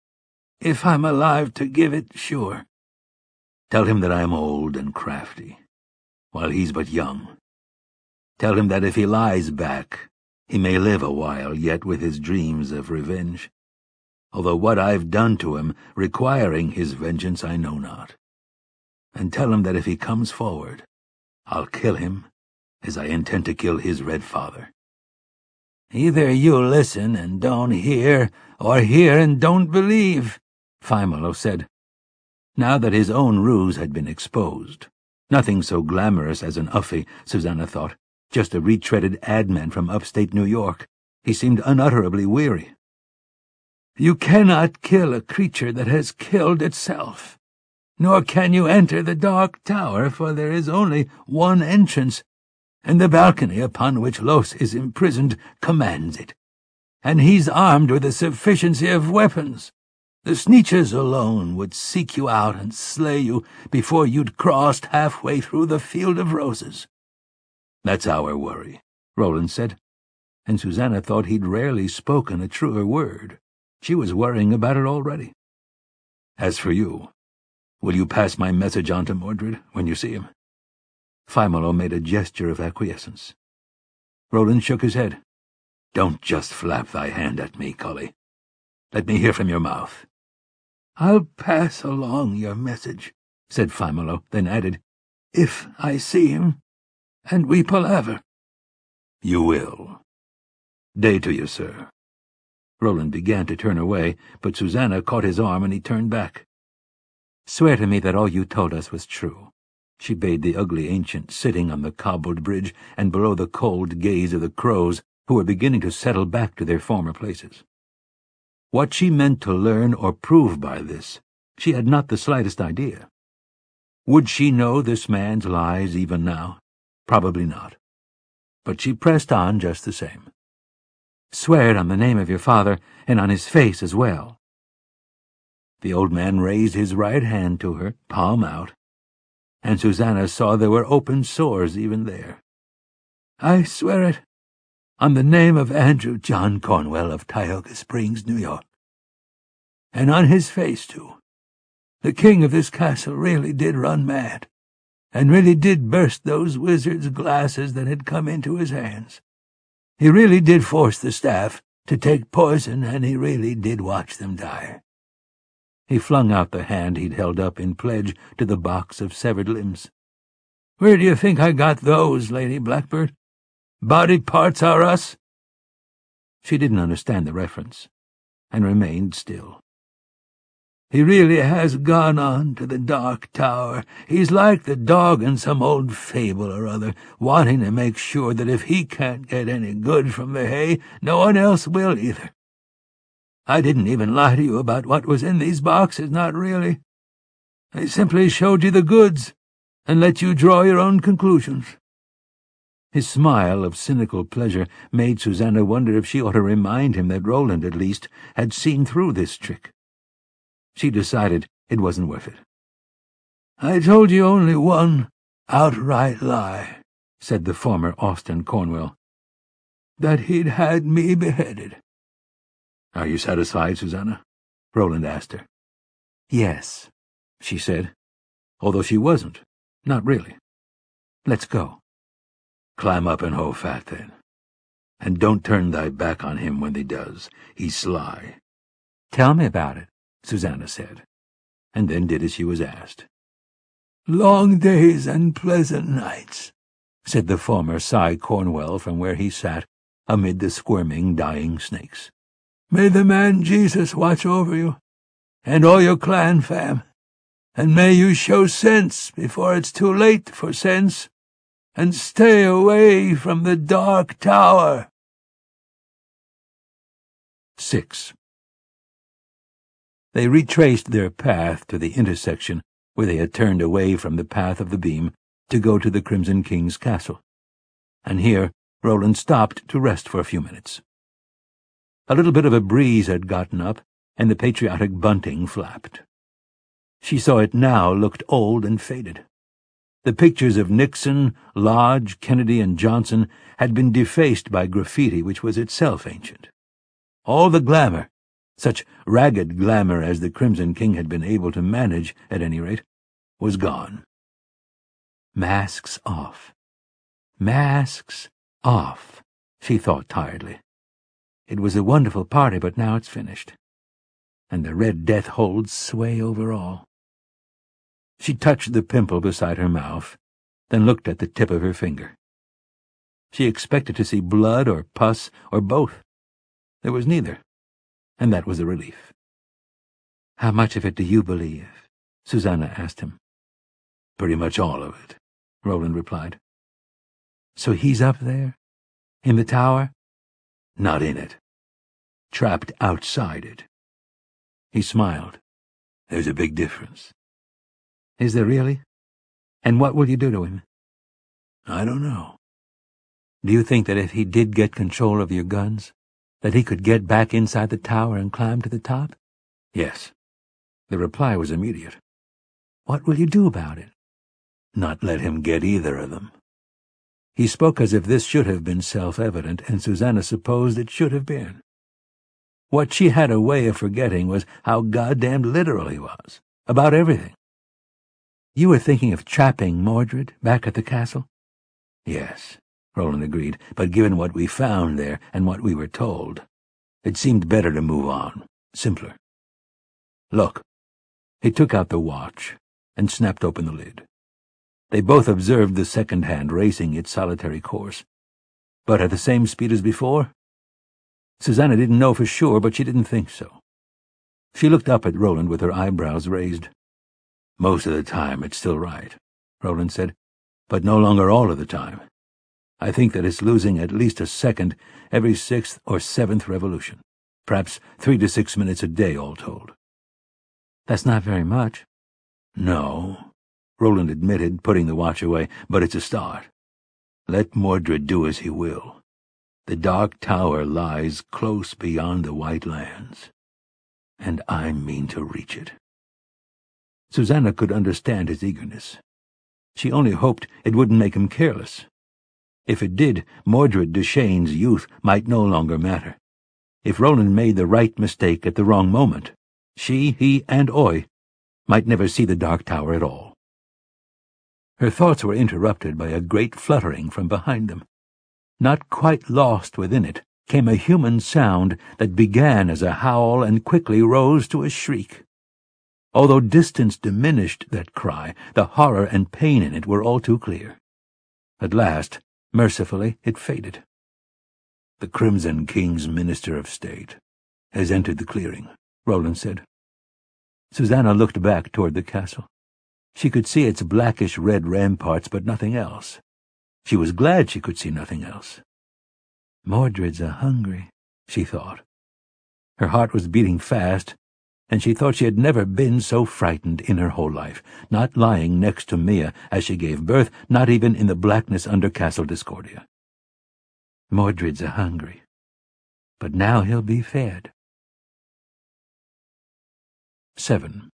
Speaker 1: "If I'm alive to give it, sure." "Tell him that I am old and crafty, while he's but young. Tell him that if he lies back, he may live a while yet with his dreams of revenge, although what I've done to him, requiring his vengeance, I know not. And tell him that if he comes forward, I'll kill him as I intend to kill his red father." "Either you listen and don't hear, or hear and don't believe," Phimolo said. Now that his own ruse had been exposed, nothing so glamorous as an Uffie, Susanna thought, just a retreaded adman from upstate New York, he seemed unutterably weary. "You cannot kill a creature that has killed itself, nor can you enter the Dark Tower, for there is only one entrance, and the balcony upon which Los is imprisoned commands it, and he's armed with a sufficiency of weapons. The Sneetches alone would seek you out and slay you before you'd crossed halfway through the Field of Roses." "That's our worry," Roland said, and Susanna thought he'd rarely spoken a truer word. She was worrying about it already. "As for you, will you pass my message on to Mordred when you see him?" Phimolo made a gesture of acquiescence. Roland shook his head. "Don't just flap thy hand at me, Cully. Let me hear from your mouth." "I'll pass along your message," said Phimolo, then added, "if I see him, and we palaver." "You will. Day to you, sir." Roland began to turn away, but Susanna caught his arm and he turned back. "Swear to me that all you told us was true," she bade the ugly ancient sitting on the cobbled bridge and below the cold gaze of the crows, who were beginning to settle back to their former places. What she meant to learn or prove by this, she had not the slightest idea. Would she know this man's lies even now? Probably not. But she pressed on just the same. "Swear it on the name of your father, and on his face as well." The old man raised his right hand to her, palm out, and Susanna saw there were open sores even there. "I swear it on the name of Andrew John Cornwell of Tioga Springs, New York. And on his face, too. The king of this castle really did run mad, and really did burst those wizards' glasses that had come into his hands. He really did force the staff to take poison, and he really did watch them die." He flung out the hand he'd held up in pledge to the box of severed limbs. "Where do you think I got those, Lady Blackbird? Body parts are us?" She didn't understand the reference, and remained still. "He really has gone on to the Dark Tower. He's like the dog in some old fable or other, wanting to make sure that if he can't get any good from the hay, no one else will either. I didn't even lie to you about what was in these boxes, not really. I simply showed you the goods, and let you draw your own conclusions." His smile of cynical pleasure made Susanna wonder if she ought to remind him that Roland, at least, had seen through this trick. She decided it wasn't worth it. "I told you only one outright lie," said the former Austin Cornwell. "That he'd had me beheaded." "Are you satisfied, Susanna?" Roland asked her. "Yes," she said, although she wasn't, not really. "Let's go." "Climb up and hoe fat, then. And don't turn thy back on him when thee does. He's sly." "Tell me about it," Susanna said, and then did as she was asked. "Long days and pleasant nights," said the former Cy Cornwell from where he sat, amid the squirming, dying snakes. "May the man Jesus watch over you, and all your clan fam, and may you show sense before it's too late for sense, and stay away from the Dark Tower." Six. They retraced their path to the intersection where they had turned away from the path of the beam to go to the Crimson King's castle, and here Roland stopped to rest for a few minutes. A little bit of a breeze had gotten up, and the patriotic bunting flapped. She saw it now looked old and faded. The pictures of Nixon, Lodge, Kennedy, and Johnson had been defaced by graffiti which was itself ancient. All the glamour, such ragged glamour as the Crimson King had been able to manage, at any rate, was gone. Masks off. Masks off, she thought tiredly. It was a wonderful party, but now it's finished. And the Red Death holds sway over all. She touched the pimple beside her mouth, then looked at the tip of her finger. She expected to see blood or pus or both. There was neither, and that was a relief. "How much of it do you believe?" Susanna asked him. "Pretty much all of it," Roland replied. "So he's up there? In the tower?" "Not in it. Trapped outside it." He smiled. "There's a big difference." "Is there really? And what will you do to him?" "I don't know." "Do you think that if he did get control of your guns, that he could get back inside the tower and climb to the top?" "Yes." The reply was immediate. "What will you do about it?" "Not let him get either of them." He spoke as if this should have been self-evident, and Susanna supposed it should have been. What she had a way of forgetting was how goddamned literal he was, about everything. "You were thinking of trapping Mordred back at the castle?" "Yes," Roland agreed, "but given what we found there and what we were told, it seemed better to move on, simpler. Look." He took out the watch and snapped open the lid. They both observed the second hand racing its solitary course. But at the same speed as before? Susanna didn't know for sure, but she didn't think so. She looked up at Roland with her eyebrows raised. "Most of the time it's still right," Roland said, "but no longer all of the time. I think that it's losing at least a second every sixth or seventh revolution, perhaps three to six minutes a day all told." "That's not very much." "No," Roland admitted, putting the watch away, "but it's a start. Let Mordred do as he will. The Dark Tower lies close beyond the White Lands, and I mean to reach it." Susanna could understand his eagerness. She only hoped it wouldn't make him careless. If it did, Mordred Duchesne's youth might no longer matter. If Roland made the right mistake at the wrong moment, she, he, and Oy might never see the Dark Tower at all. Her thoughts were interrupted by a great fluttering from behind them. Not quite lost within it came a human sound that began as a howl and quickly rose to a shriek. Although distance diminished that cry, the horror and pain in it were all too clear. At last, mercifully, it faded. "The Crimson King's Minister of State has entered the clearing," Roland said. Susanna looked back toward the castle. She could see its blackish-red ramparts, but nothing else. She was glad she could see nothing else. "Mordred's a-hungry," she thought. Her heart was beating fast, and she thought she had never been so frightened in her whole life, not lying next to Mia as she gave birth, not even in the blackness under Castle Discordia. "Mordred's a-hungry, but now he'll be fed." Seven.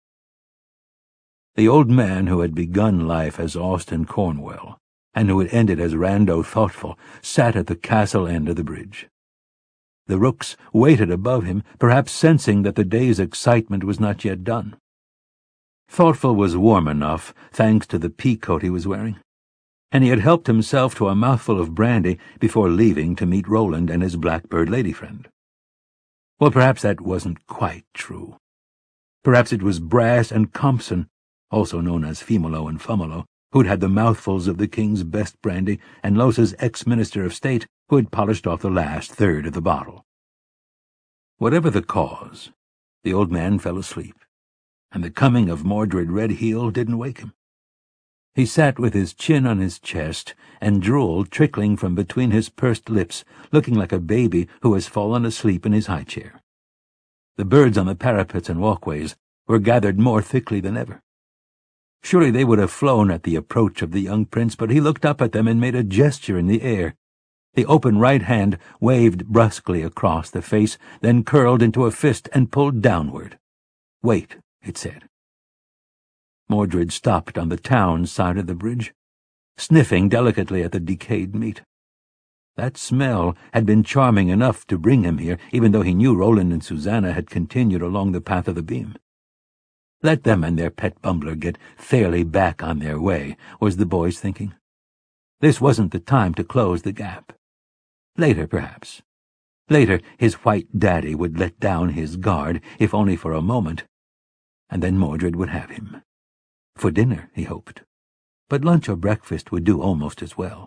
Speaker 1: The old man who had begun life as Austin Cornwell, and who had ended as Rando Thoughtful, sat at the castle end of the bridge. The rooks waited above him, perhaps sensing that the day's excitement was not yet done. Thoughtful was warm enough, thanks to the pea-coat he was wearing, and he had helped himself to a mouthful of brandy before leaving to meet Roland and his blackbird lady friend. Well, perhaps that wasn't quite true. Perhaps it was Brass and Compson, also known as Fimolo and Fumolo, who'd had the mouthfuls of the king's best brandy, and Losa's ex-minister of state, who had polished off the last third of the bottle. Whatever the cause, the old man fell asleep, and the coming of Mordred Redheel didn't wake him. He sat with his chin on his chest and drool trickling from between his pursed lips, looking like a baby who has fallen asleep in his high chair. The birds on the parapets and walkways were gathered more thickly than ever. Surely they would have flown at the approach of the young prince, but he looked up at them and made a gesture in the air. The open right hand waved brusquely across the face, then curled into a fist and pulled downward. "Wait," it said. Mordred stopped on the town side of the bridge, sniffing delicately at the decayed meat. That smell had been charming enough to bring him here, even though he knew Roland and Susanna had continued along the path of the beam. Let them and their pet bumbler get fairly back on their way, was the boy's thinking. This wasn't the time to close the gap. Later, perhaps. Later, his white daddy would let down his guard, if only for a moment, and then Mordred would have him. For dinner, he hoped, but lunch or breakfast would do almost as well.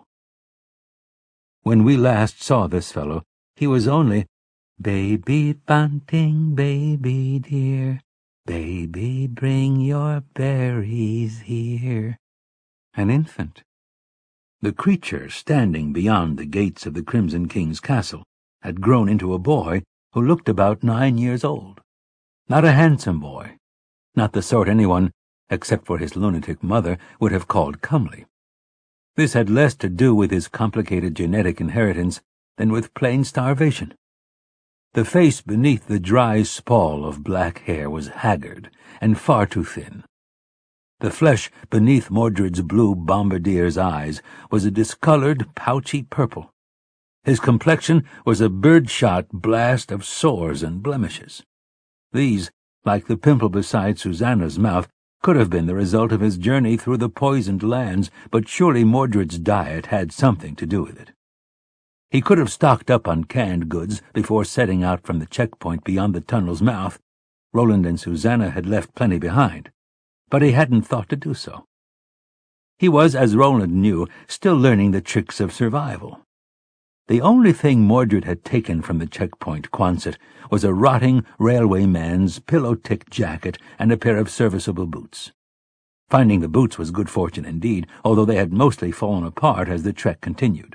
Speaker 1: When we last saw this fellow, he was only, "Baby bunting, baby dear, baby bring your berries here," an infant. The creature standing beyond the gates of the Crimson King's castle had grown into a boy who looked about nine years old. Not a handsome boy, not the sort anyone, except for his lunatic mother, would have called comely. This had less to do with his complicated genetic inheritance than with plain starvation. The face beneath the dry spall of black hair was haggard and far too thin. The flesh beneath Mordred's blue bombardier's eyes was a discolored, pouchy purple. His complexion was a birdshot blast of sores and blemishes. These, like the pimple beside Susanna's mouth, could have been the result of his journey through the poisoned lands, but surely Mordred's diet had something to do with it. He could have stocked up on canned goods before setting out from the checkpoint beyond the tunnel's mouth. Roland and Susanna had left plenty behind, but he hadn't thought to do so. He was, as Roland knew, still learning the tricks of survival. The only thing Mordred had taken from the checkpoint Quonset was a rotting railwayman's pillow-tick jacket and a pair of serviceable boots. Finding the boots was good fortune indeed, although they had mostly fallen apart as the trek continued.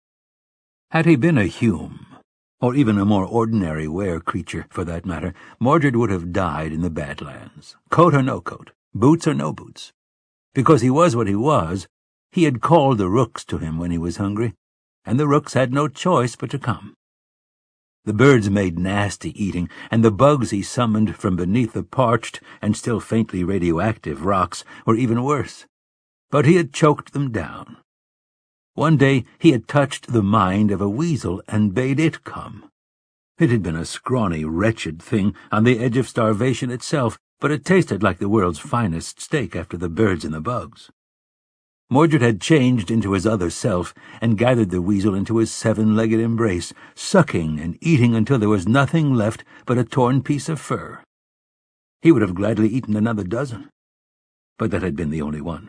Speaker 1: Had he been a Hume, or even a more ordinary were-creature for that matter, Mordred would have died in the Badlands, coat or no coat, boots or no boots. Because he was what he was, he had called the rooks to him when he was hungry, and the rooks had no choice but to come. The birds made nasty eating, and the bugs he summoned from beneath the parched and still faintly radioactive rocks were even worse. But he had choked them down. One day he had touched the mind of a weasel and bade it come. It had been a scrawny, wretched thing on the edge of starvation itself, but it tasted like the world's finest steak after the birds and the bugs. Mordred had changed into his other self and gathered the weasel into his seven-legged embrace, sucking and eating until there was nothing left but a torn piece of fur. He would have gladly eaten another dozen, but that had been the only one.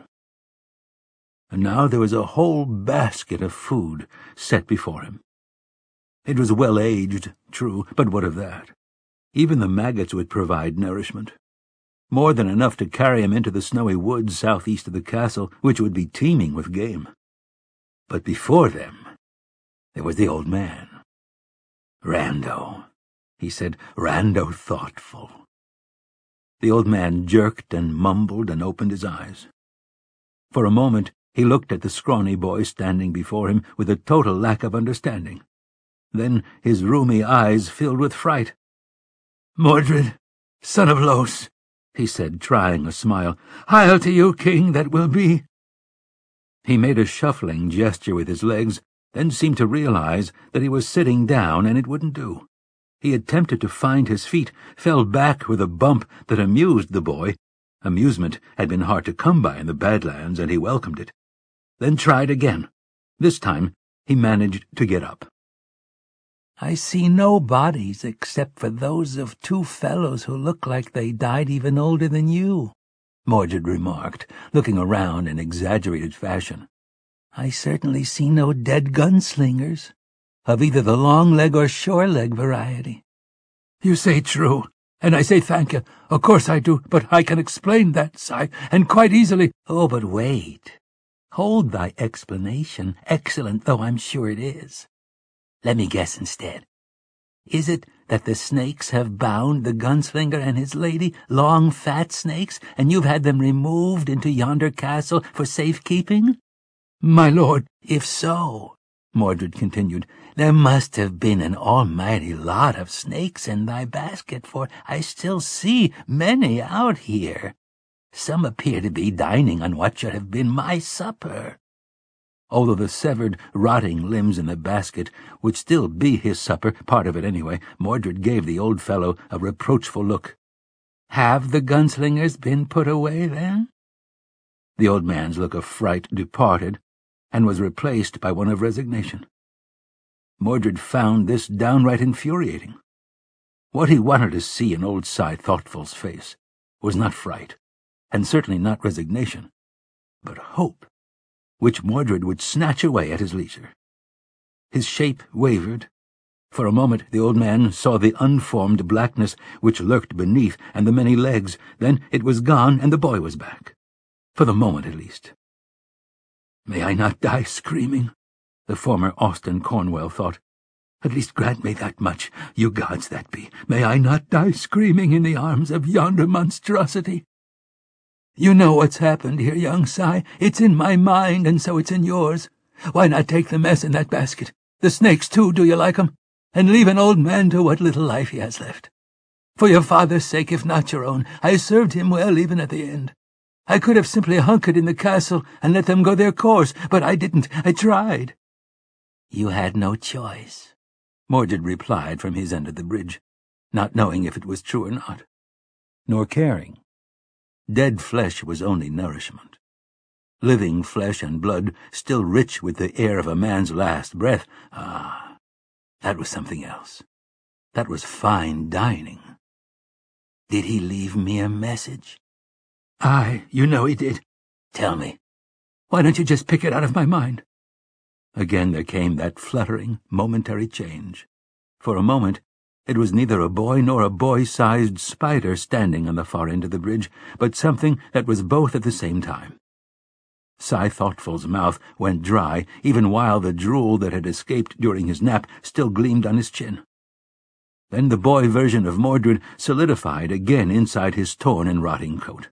Speaker 1: And now there was a whole basket of food set before him. It was well-aged, true, but what of that? Even the maggots would provide nourishment. More than enough to carry him into the snowy woods southeast of the castle, which would be teeming with game. But before them, there was the old man. "Rando," he said, "Rando thoughtful." The old man jerked and mumbled and opened his eyes. For a moment he looked at the scrawny boy standing before him with a total lack of understanding. Then his rheumy eyes filled with fright. "Mordred, son of Los," he said, trying a smile, "Hail to you, king that will be." He made a shuffling gesture with his legs, then seemed to realize that he was sitting down and it wouldn't do. He attempted to find his feet, fell back with a bump that amused the boy. Amusement had been hard to come by in the Badlands, and he welcomed it. Then tried again. This time he managed to get up. "I see no bodies except for those of two fellows who look like they died even older than you," Mordred remarked, looking around in exaggerated fashion. "I certainly see no dead gunslingers, of either the long leg or shore leg variety." "You say true," And I say thank you. Of course I do, but I can explain that, Si, and quite easily.
Speaker 2: Oh, but wait. Hold thy explanation, excellent though I'm sure it is. Let me guess instead. Is it that the snakes have bound the gunslinger and his lady, long fat snakes, and you've had them removed into yonder castle for safekeeping?
Speaker 1: My lord,
Speaker 2: if so, Mordred continued, there must have been an almighty lot of snakes in thy basket, for I still see many out here. Some appear to be dining on what should have been my supper.
Speaker 1: Although the severed, rotting limbs in the basket would still be his supper, part of it anyway, Mordred gave the old fellow a reproachful look.
Speaker 2: Have the gunslingers been put away, then?
Speaker 1: The old man's look of fright departed, and was replaced by one of resignation. Mordred found this downright infuriating. What he wanted to see in old Si Thoughtful's face was not fright, and certainly not resignation, but hope, which Mordred would snatch away at his leisure. His shape wavered. For a moment the old man saw the unformed blackness which lurked beneath and the many legs. Then it was gone, and the boy was back. For the moment, at least. May I not die screaming, the former Austin Cornwell thought. At least grant me that much, you gods that be. May I not die screaming in the arms of yonder monstrosity. You know what's happened here, young Si. It's in my mind, and so it's in yours. Why not take the mess in that basket? The snakes, too, do you like 'em? And leave an old man to what little life he has left. For your father's sake, if not your own, I served him well even at the end. I could have simply hunkered in the castle and let them go their course, but I didn't. I tried.
Speaker 2: You had no choice, Mordred replied from his end of the bridge, not knowing if it was true or not, nor caring. Dead flesh was only nourishment. Living flesh and blood, still rich with the air of a man's last breath, ah, that was something else. That was fine dining. Did he leave me a message?
Speaker 1: Aye, you know he did.
Speaker 2: Tell me.
Speaker 1: Why don't you just pick it out of my mind? Again there came that fluttering, momentary change. For a moment, it was neither a boy nor a boy-sized spider standing on the far end of the bridge, but something that was both at the same time. Si Thoughtful's mouth went dry, even while the drool that had escaped during his nap still gleamed on his chin. Then the boy version of Mordred solidified again inside his torn and rotting coat.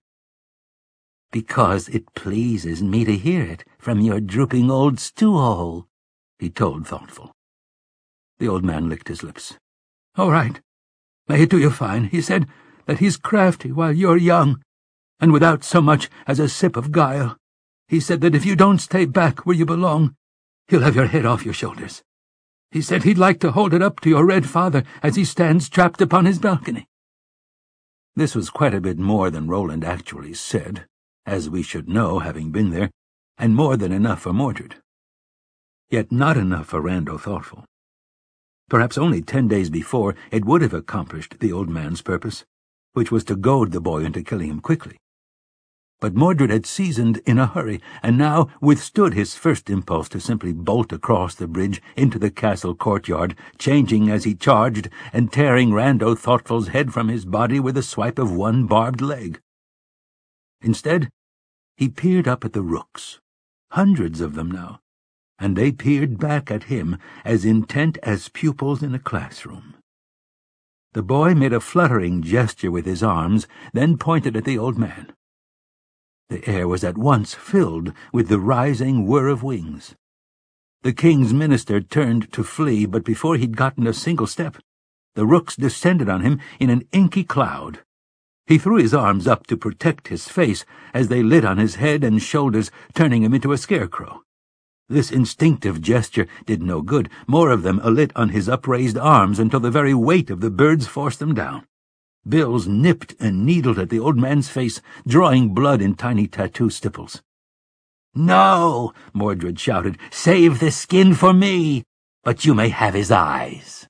Speaker 2: Because it pleases me to hear it from your drooping old stew-hole, he told Thoughtful.
Speaker 1: The old man licked his lips. All right. May it do you fine, he said, that he's crafty while you're young, and without so much as a sip of guile. He said that if you don't stay back where you belong, he'll have your head off your shoulders. He said he'd like to hold it up to your red father as he stands trapped upon his balcony. This was quite a bit more than Roland actually said, as we should know, having been there, and more than enough for Mordred. Yet not enough for Rando Thoughtful. Perhaps only ten days before it would have accomplished the old man's purpose, which was to goad the boy into killing him quickly. But Mordred had seasoned in a hurry, and now withstood his first impulse to simply bolt across the bridge into the castle courtyard, changing as he charged and tearing Rando Thoughtful's head from his body with a swipe of one barbed leg. Instead, he peered up at the rooks, hundreds of them now, and they peered back at him as intent as pupils in a classroom. The boy made a fluttering gesture with his arms, then pointed at the old man. The air was at once filled with the rising whir of wings. The king's minister turned to flee, but before he'd gotten a single step, the rooks descended on him in an inky cloud. He threw his arms up to protect his face as they lit on his head and shoulders, turning him into a scarecrow. This instinctive gesture did no good. More of them alit on his upraised arms until the very weight of the birds forced them down. Bills nipped and needled at the old man's face, drawing blood in tiny tattoo stipples.
Speaker 2: "No!" Mordred shouted. "Save the skin for me, but you may have his eyes."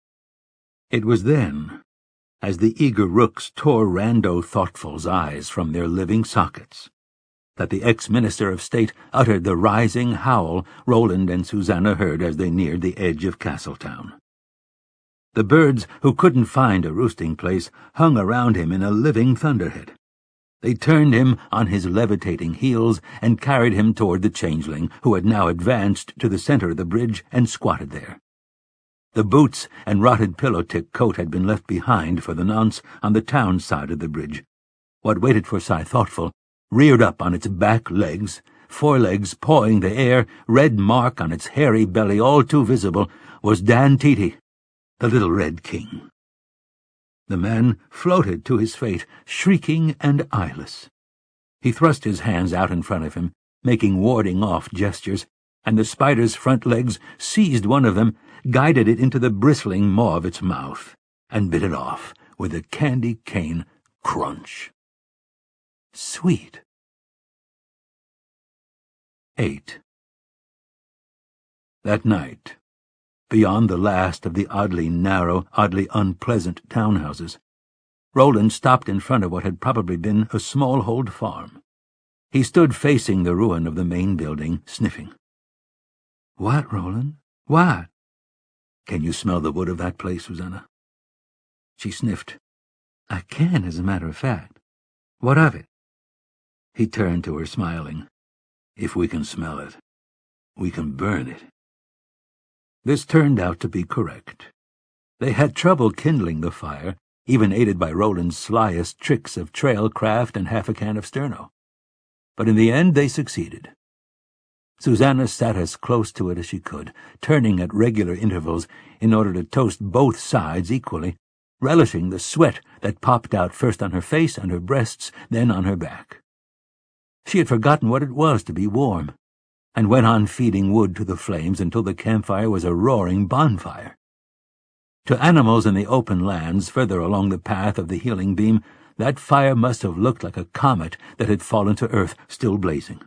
Speaker 1: It was then, as the eager rooks tore Rando Thoughtful's eyes from their living sockets, that the ex-minister of state uttered the rising howl Roland and Susanna heard as they neared the edge of Castletown. The birds, who couldn't find a roosting place, hung around him in a living thunderhead. They turned him on his levitating heels and carried him toward the changeling, who had now advanced to the center of the bridge and squatted there. The boots and rotted pillow-tick coat had been left behind for the nonce on the town side of the bridge. What waited for Cy Thoughtful reared up on its back legs, forelegs pawing the air, red mark on its hairy belly all too visible, was Dan Teety, the Little Red King. The man floated to his fate, shrieking and eyeless. He thrust his hands out in front of him, making warding-off gestures, and the spider's front legs seized one of them, guided it into the bristling maw of its mouth, and bit it off with a candy cane crunch. Sweet. Eight. That night, beyond the last of the oddly narrow, oddly unpleasant townhouses, Roland stopped in front of what had probably been a small-hold farm. He stood facing the ruin of the main building, sniffing. "What, Roland? What?" "Can you smell the wood of that place, Susanna?" She sniffed. "I can, as a matter of fact. What of it?" He turned to her, smiling. "If we can smell it, we can burn it." This turned out to be correct. They had trouble kindling the fire, even aided by Roland's slyest tricks of trail-craft and half a can of sterno. But in the end they succeeded. Susanna sat as close to it as she could, turning at regular intervals in order to toast both sides equally, relishing the sweat that popped out first on her face and her breasts, then on her back. She had forgotten what it was to be warm, and went on feeding wood to the flames until the campfire was a roaring bonfire. To animals in the open lands further along the path of the healing beam, that fire must have looked like a comet that had fallen to earth, still blazing.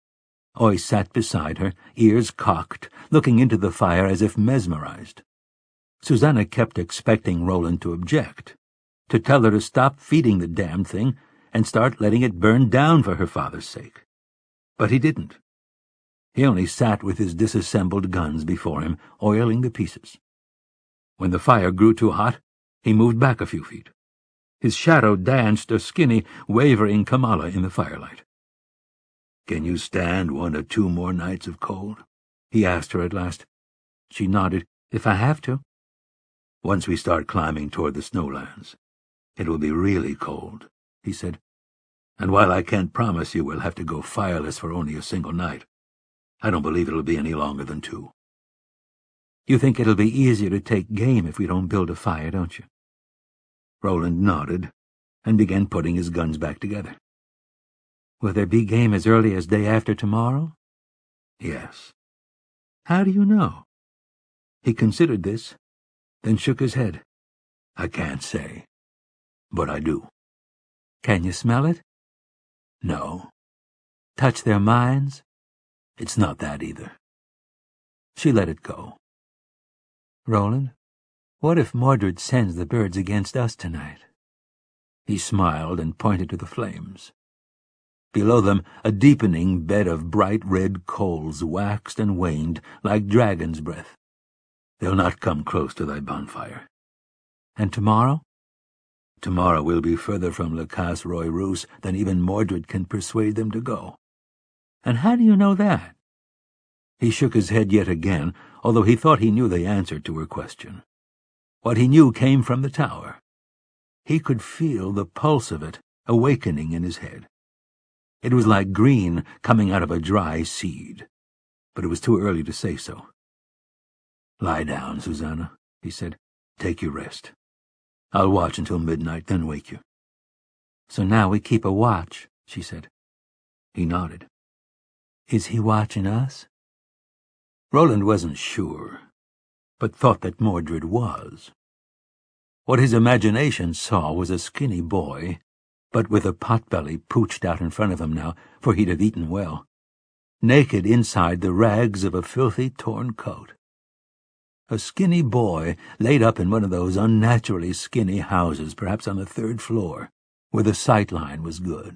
Speaker 1: Oy sat beside her, ears cocked, looking into the fire as if mesmerized. Susanna kept expecting Roland to object, to tell her to stop feeding the damned thing and start letting it burn down for her father's sake. But he didn't. He only sat with his disassembled guns before him, oiling the pieces. When the fire grew too hot, he moved back a few feet. His shadow danced a skinny, wavering Kamala in the firelight. "Can you stand one or two more nights of cold?" he asked her at last. She nodded. "If I have to." "Once we start climbing toward the snowlands, it will be really cold," he said. "And while I can't promise you we'll have to go fireless for only a single night, I don't believe it'll be any longer than two." "You think it'll be easier to take game if we don't build a fire, don't you?" Roland nodded and began putting his guns back together. "Will there be game as early as day after tomorrow?" "Yes." "How do you know?" He considered this, then shook his head. "I can't say, but I do." "Can you smell it?" "No." "Touch their minds?" "It's not that either." She let it go. "Roland, what if Mordred sends the birds against us tonight?" He smiled and pointed to the flames. Below them, a deepening bed of bright red coals waxed and waned like dragon's breath. "They'll not come close to thy bonfire." "And tomorrow?" "Tomorrow we'll be further from Le Cas Roy Roos than even Mordred can persuade them to go." "And how do you know that?" He shook his head yet again, although he thought he knew the answer to her question. What he knew came from the tower. He could feel the pulse of it awakening in his head. It was like green coming out of a dry seed, but it was too early to say so. "Lie down, Susanna," he said. "Take your rest. I'll watch until midnight, then wake you." "So now we keep a watch," she said. He nodded. "Is he watching us?" Roland wasn't sure, but thought that Mordred was. What his imagination saw was a skinny boy, but with a pot-belly pooched out in front of him now, for he'd have eaten well, naked inside the rags of a filthy torn coat. A skinny boy laid up in one of those unnaturally skinny houses, perhaps on the third floor, where the sight line was good.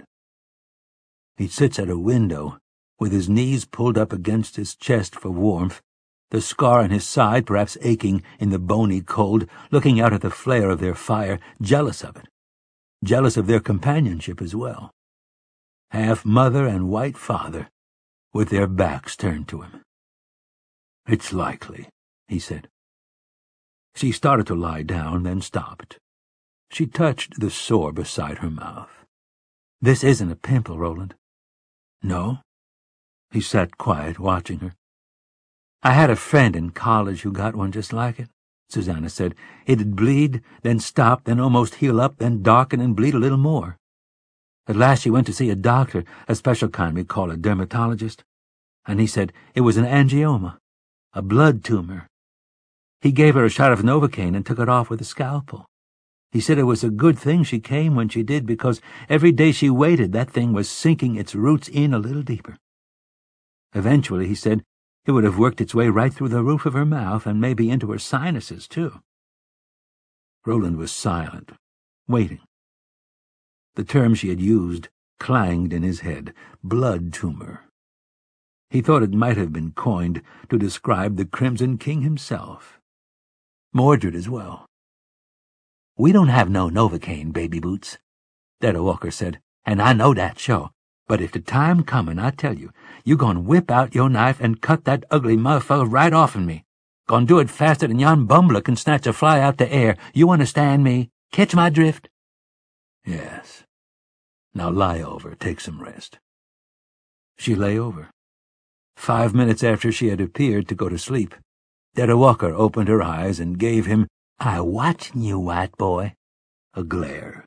Speaker 1: He sits at a window, with his knees pulled up against his chest for warmth,
Speaker 2: the scar on his side perhaps aching in the bony cold, looking out at the flare of their fire, jealous of it, jealous of their companionship as well. Half mother and white father, with their backs turned to him. "It's likely," he said. She started to lie down, then stopped. She touched the sore beside her mouth. "This isn't a pimple, Roland." "No?" He sat quiet, watching her. "I had a friend in college who got one just like it," Susanna said. "It'd bleed, then stop, then almost heal up, then darken and bleed a little more. At last she went to see a doctor, a special kind we call a dermatologist, and he said it was an angioma, a blood tumor. He gave her a shot of Novocaine and took it off with a scalpel. He said it was a good thing she came when she did, because every day she waited that thing was sinking its roots in a little deeper. Eventually, he said, it would have worked its way right through the roof of her mouth and maybe into her sinuses, too." Roland was silent, waiting. The term she had used clanged in his head, blood tumor. He thought it might have been coined to describe the Crimson King himself. Mordred as well. "We don't have no Novocaine, Baby Boots," Dada Walker said, "and I know that, sure. But if the time comin', I tell you, you gon' whip out your knife and cut that ugly motherfucker right off'n me. Gon' do it faster than yon bumbler can snatch a fly out the air. You understand me? Catch my drift?" "Yes. Now lie over, take some rest." She lay over. Five minutes after she had appeared to go to sleep, Dada Walker opened her eyes and gave him, "I watchin' you, white boy," a glare.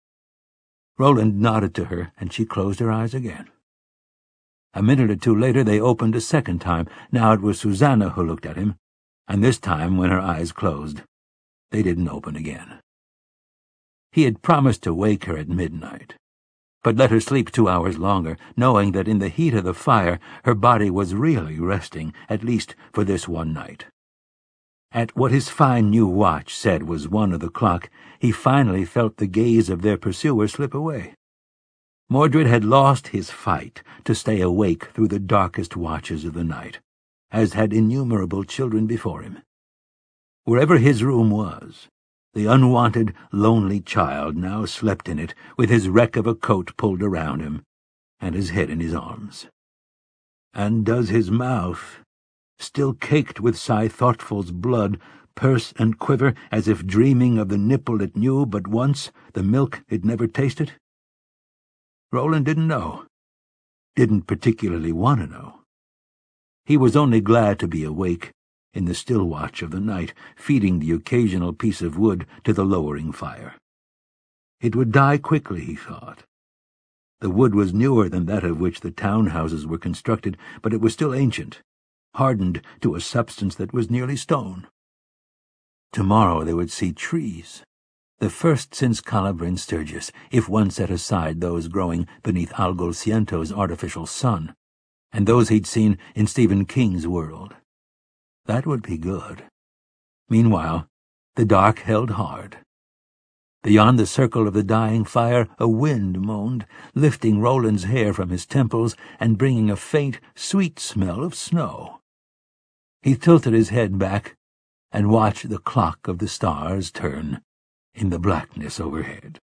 Speaker 2: Roland nodded to her, and she closed her eyes again. A minute or two later they opened a second time. Now it was Susanna who looked at him, and this time, when her eyes closed, they didn't open again. He had promised to wake her at midnight, but let her sleep two hours longer, knowing that in the heat of the fire her body was really resting, at least for this one night. At what his fine new watch said was one of the clock, he finally felt the gaze of their pursuer slip away. Mordred had lost his fight to stay awake through the darkest watches of the night, as had innumerable children before him. Wherever his room was, the unwanted, lonely child now slept in it, with his wreck of a coat pulled around him, and his head in his arms. And does his mouth, still caked with Cy Thoughtful's blood, purse and quiver as if dreaming of the nipple it knew but once, the milk it never tasted? Roland didn't know, didn't particularly want to know. He was only glad to be awake in the still watch of the night, feeding the occasional piece of wood to the lowering fire. It would die quickly, he thought. The wood was newer than that of which the townhouses were constructed, but it was still ancient, hardened to a substance that was nearly stone. Tomorrow they would see trees, the first since Calabre and Sturgis, if one set aside those growing beneath Algol Ciento's artificial sun, and those he'd seen in Stephen King's world. That would be good. Meanwhile, the dark held hard. Beyond the circle of the dying fire, a wind moaned, lifting Roland's hair from his temples and bringing a faint, sweet smell of snow. He tilted his head back and watched the clock of the stars turn in the blackness overhead.